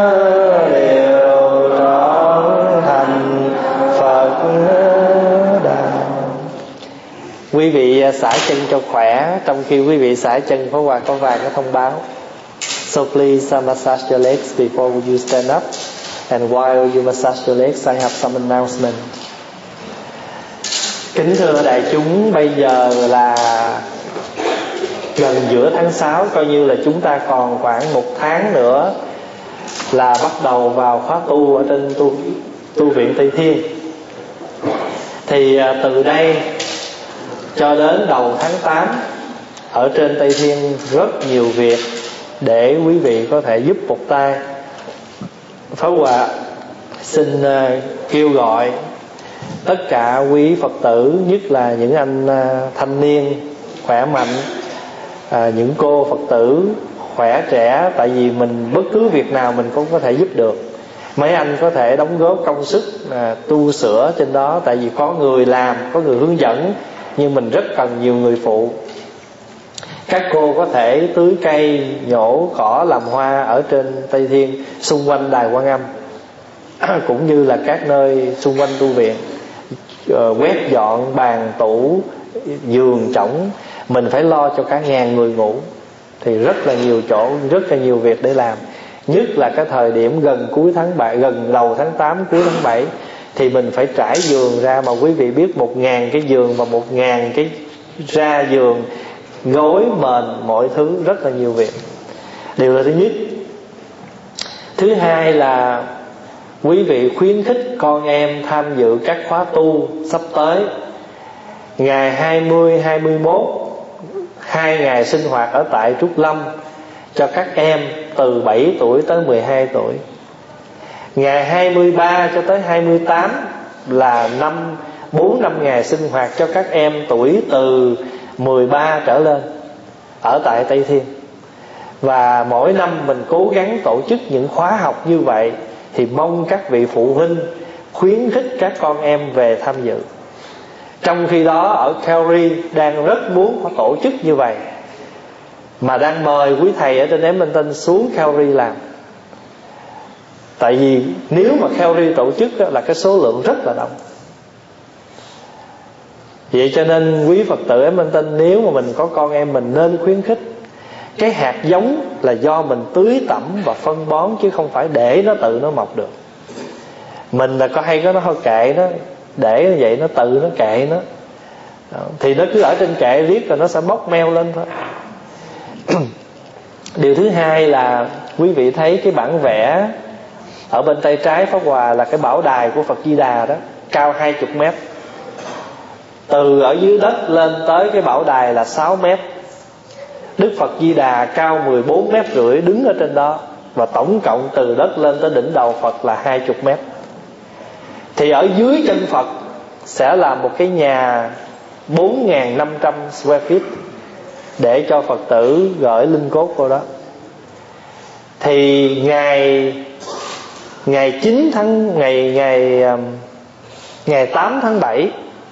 đều trọn thành Phật đạo. Quý vị xả chân cho khỏe. Trong khi quý vị xả chân, Pháp Hòa có vài cái thông báo. So please massage your legs before you stand up. And while you massage your legs, I have some announcement. Kính thưa đại chúng, bây giờ là gần giữa tháng 6, coi như là chúng ta còn khoảng 1 tháng nữa là bắt đầu vào khóa tu ở trên tu viện Tây Thiên. Thì từ đây cho đến đầu tháng 8, ở trên Tây Thiên rất nhiều việc để quý vị có thể giúp một tay. Pháp Hòa xin kêu gọi tất cả quý Phật tử, nhất là những anh thanh niên khỏe mạnh, những cô Phật tử khỏe trẻ, tại vì mình bất cứ việc nào mình cũng có thể giúp được. Mấy anh có thể đóng góp công sức tu sửa trên đó, tại vì có người làm, có người hướng dẫn, nhưng mình rất cần nhiều người phụ. Các cô có thể tưới cây, nhổ cỏ, làm hoa ở trên Tây Thiên xung quanh đài Quan Âm, cũng như là các nơi xung quanh tu viện, quét dọn bàn tủ, giường chõng. Mình phải lo cho cả ngàn người ngủ, thì rất là nhiều chỗ, rất là nhiều việc để làm. Nhất là cái thời điểm gần cuối tháng 7, gần đầu tháng 8, cuối tháng 7, thì mình phải trải giường ra. Mà quý vị biết 1000 cái giường và 1000 cái ra giường, gối, mền, mọi thứ, rất là nhiều việc. Điều là thứ nhất. Thứ hai là quý vị khuyến khích con em tham dự các khóa tu sắp tới. Ngày 20, 21, 2 ngày sinh hoạt ở tại Trúc Lâm cho các em từ 7 tuổi tới 12 tuổi. Ngày 23 cho tới 28 là 4-5 ngày sinh hoạt cho các em tuổi từ 13 trở lên ở tại Tây Thiên. Và mỗi năm mình cố gắng tổ chức những khóa học như vậy, thì mong các vị phụ huynh khuyến khích các con em về tham dự. Trong khi đó ở Calgary đang rất muốn có tổ chức như vậy, mà đang mời quý thầy ở trên Edmonton xuống Calgary làm. Tại vì nếu mà Calgary tổ chức là cái số lượng rất là đông. Vậy cho nên quý Phật tử Edmonton, nếu mà mình có con em, mình nên khuyến khích. Cái hạt giống là do mình tưới tẩm và phân bón, chứ không phải để nó tự nó mọc được. Mình là có hay có nó thôi kệ nó, để như vậy nó tự nó kệ nó. Thì nó cứ ở trên kệ riết rồi nó sẽ bốc meo lên thôi. Điều thứ hai là quý vị thấy cái bản vẽ ở bên tay trái Pháp Hòa là cái bảo đài của Phật Di Đà đó, cao 20 mét. Từ ở dưới đất lên tới cái bảo đài là 6 mét. Đức Phật Di Đà cao 14 mét rưỡi đứng ở trên đó. Và tổng cộng từ đất lên tới đỉnh đầu Phật là 20 mét. Thì ở dưới chân Phật sẽ là một cái nhà 4.500 square feet để cho Phật tử gửi linh cốt vào đó. Thì ngày 8 tháng 7,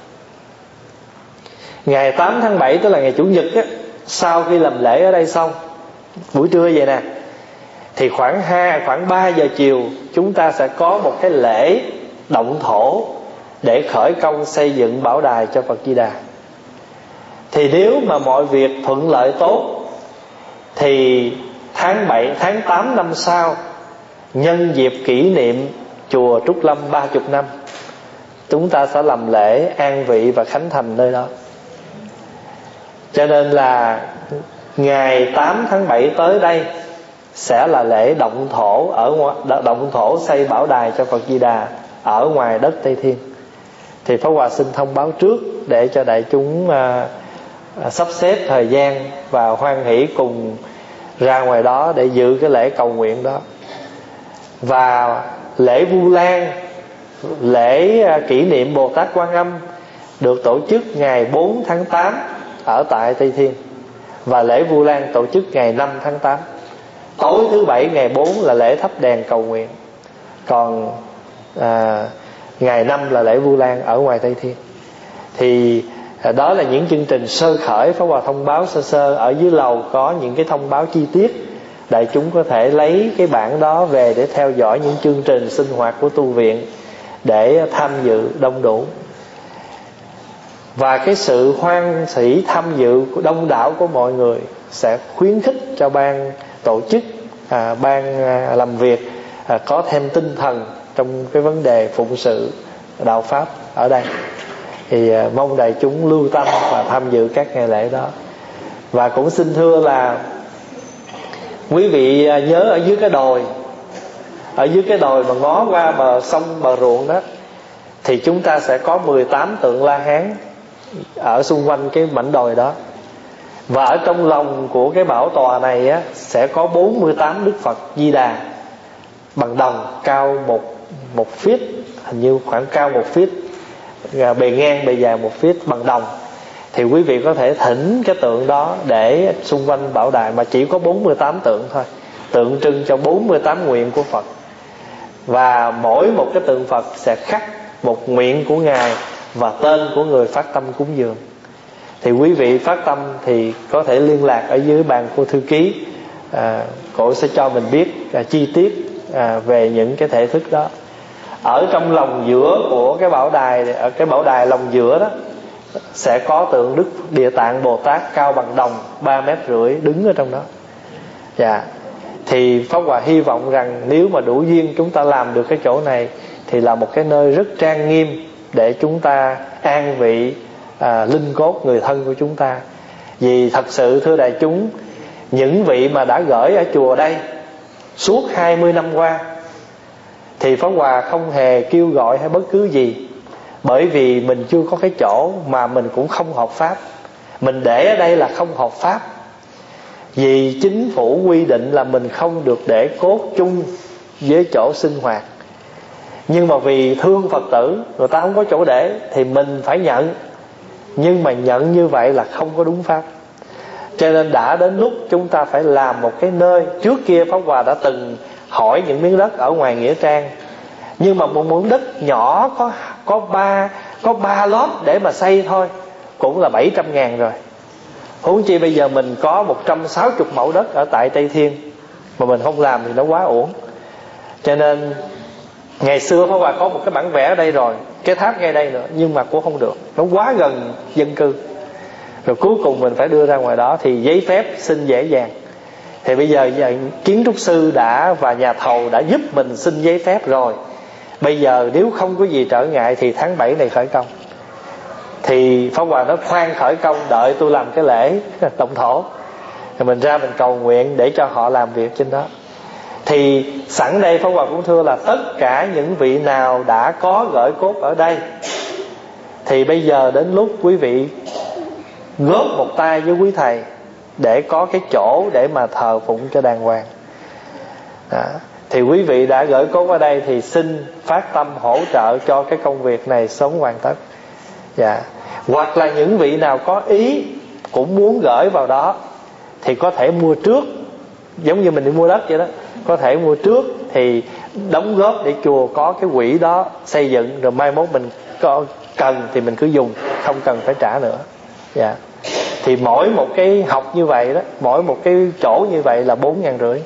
ngày 8 tháng 7 tức là ngày Chủ nhật á, sau khi làm lễ ở đây xong, buổi trưa vậy nè, thì khoảng 3 giờ chiều chúng ta sẽ có một cái lễ động thổ để khởi công xây dựng bảo đài cho Phật Di Đà. Thì nếu mà mọi việc thuận lợi tốt, thì tháng 8 năm sau, nhân dịp kỷ niệm chùa Trúc Lâm 30 năm, chúng ta sẽ làm lễ an vị và khánh thành nơi đó. Cho nên là ngày 8 tháng 7 tới đây sẽ là lễ động thổ xây bảo đài cho Phật Di Đà ở ngoài đất Tây Thiên. Thì Pháp Hòa xin thông báo trước để cho đại chúng sắp xếp thời gian và hoan hỷ cùng ra ngoài đó để dự cái lễ cầu nguyện đó. Và lễ Vu Lan, lễ kỷ niệm Bồ Tát Quan Âm được tổ chức ngày 4 tháng 8 ở tại Tây Thiên. Và lễ Vu Lan tổ chức ngày 5 tháng 8. Tối thứ Bảy ngày 4 là lễ thắp đèn cầu nguyện. Còn ngày 5 là lễ Vu Lan ở ngoài Tây Thiên. Thì đó là những chương trình sơ khởi. Pháp Hòa thông báo sơ sơ. Ở dưới lầu có những cái thông báo chi tiết, đại chúng có thể lấy cái bản đó về để theo dõi những chương trình sinh hoạt của tu viện để tham dự đông đủ. Và cái sự hoan hỷ tham dự của đông đảo của mọi người sẽ khuyến khích cho ban tổ chức, ban làm việc có thêm tinh thần trong cái vấn đề phụng sự đạo Pháp ở đây. Thì mong đại chúng lưu tâm và tham dự các ngày lễ đó. Và cũng xin thưa là quý vị nhớ ở dưới cái đồi mà ngó qua bờ sông bờ ruộng đó, thì chúng ta sẽ có 18 tượng La Hán ở xung quanh cái mảnh đồi đó. Và ở trong lòng của cái bảo tòa này á, sẽ có 48 Đức Phật Di Đà bằng đồng, cao một feet, hình như khoảng cao 1 feet, bề ngang bề dài 1 feet, bằng đồng. Thì quý vị có thể thỉnh cái tượng đó để xung quanh bảo đài, mà chỉ có 48 tượng thôi, tượng trưng cho 48 nguyện của Phật. Và mỗi một cái tượng Phật sẽ khắc một nguyện của Ngài và tên của người phát tâm cúng dường. Thì quý vị phát tâm thì có thể liên lạc ở dưới bàn cô thư ký, cô sẽ cho mình biết chi tiết về những cái thể thức đó. Ở trong lòng giữa của cái bảo đài, ở cái bảo đài lòng giữa đó sẽ có tượng Đức Địa Tạng Bồ Tát cao bằng đồng 3,5 mét đứng ở trong đó. Dạ. Thì Pháp Hòa hy vọng rằng nếu mà đủ duyên chúng ta làm được cái chỗ này thì là một cái nơi rất trang nghiêm để chúng ta an vị linh cốt người thân của chúng ta. Vì thật sự thưa đại chúng, những vị mà đã gửi ở chùa đây suốt 20 năm qua thì Pháp Hòa không hề kêu gọi hay bất cứ gì, bởi vì mình chưa có cái chỗ mà mình cũng không hợp pháp. Mình để ở đây là không hợp pháp, vì chính phủ quy định là mình không được để cốt chung với chỗ sinh hoạt. Nhưng mà vì thương Phật tử, người ta không có chỗ để thì mình phải nhận. Nhưng mà nhận như vậy là không có đúng pháp. Cho nên đã đến lúc chúng ta phải làm một cái nơi. Trước kia Pháp Hòa đã từng hỏi những miếng đất ở ngoài Nghĩa Trang, nhưng mà một miếng đất nhỏ có 3 lót để mà xây thôi cũng là 700.000 rồi. Huống chi bây giờ mình có 160 mẫu đất ở tại Tây Thiên mà mình không làm thì nó quá uổng. Cho nên ngày xưa Pháp Hòa có một cái bản vẽ ở đây rồi, cái tháp ngay đây nữa, nhưng mà cũng không được, nó quá gần dân cư. Rồi cuối cùng mình phải đưa ra ngoài đó thì giấy phép xin dễ dàng. Thì bây giờ kiến trúc sư và nhà thầu đã giúp mình xin giấy phép rồi. Bây giờ nếu không có gì trở ngại thì tháng 7 này khởi công. Thì Pháp Hòa nói khoan khởi công, đợi tôi làm cái lễ động thổ, rồi mình ra mình cầu nguyện để cho họ làm việc trên đó. Thì sẵn đây Pháp Hòa cũng thưa là tất cả những vị nào đã có gửi cốt ở đây thì bây giờ đến lúc quý vị góp một tay với quý thầy để có cái chỗ để mà thờ phụng cho đàng hoàng. Thì quý vị đã gửi cốt ở đây thì xin phát tâm hỗ trợ cho cái công việc này sớm hoàn tất. Dạ. Hoặc là những vị nào có ý cũng muốn gửi vào đó thì có thể mua trước, giống như mình đi mua đất vậy đó, có thể mua trước thì đóng góp để chùa có cái quỹ đó xây dựng, rồi mai mốt mình có cần thì mình cứ dùng, không cần phải trả nữa. Dạ. Thì mỗi một cái học như vậy đó, mỗi một cái chỗ như vậy là 4.500.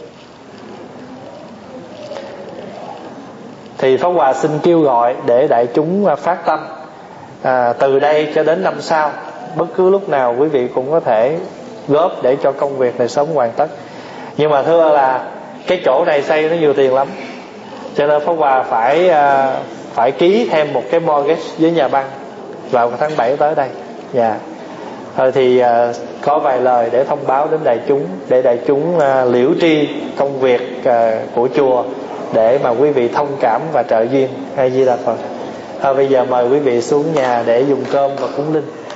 Thì Pháp Hòa xin kêu gọi để đại chúng phát tâm. Từ đây cho đến năm sau, bất cứ lúc nào quý vị cũng có thể góp để cho công việc này sớm hoàn tất. Nhưng mà thưa là cái chỗ này xây nó nhiều tiền lắm, cho nên Pháp Hòa phải ký thêm một cái mortgage với nhà băng vào tháng 7 tới đây. Dạ. Thôi thì có vài lời để thông báo đến đại chúng, để đại chúng liễu tri công việc của chùa, để mà quý vị thông cảm và trợ duyên. A Di Đà Phật. Bây giờ mời quý vị xuống nhà để dùng cơm và cúng linh.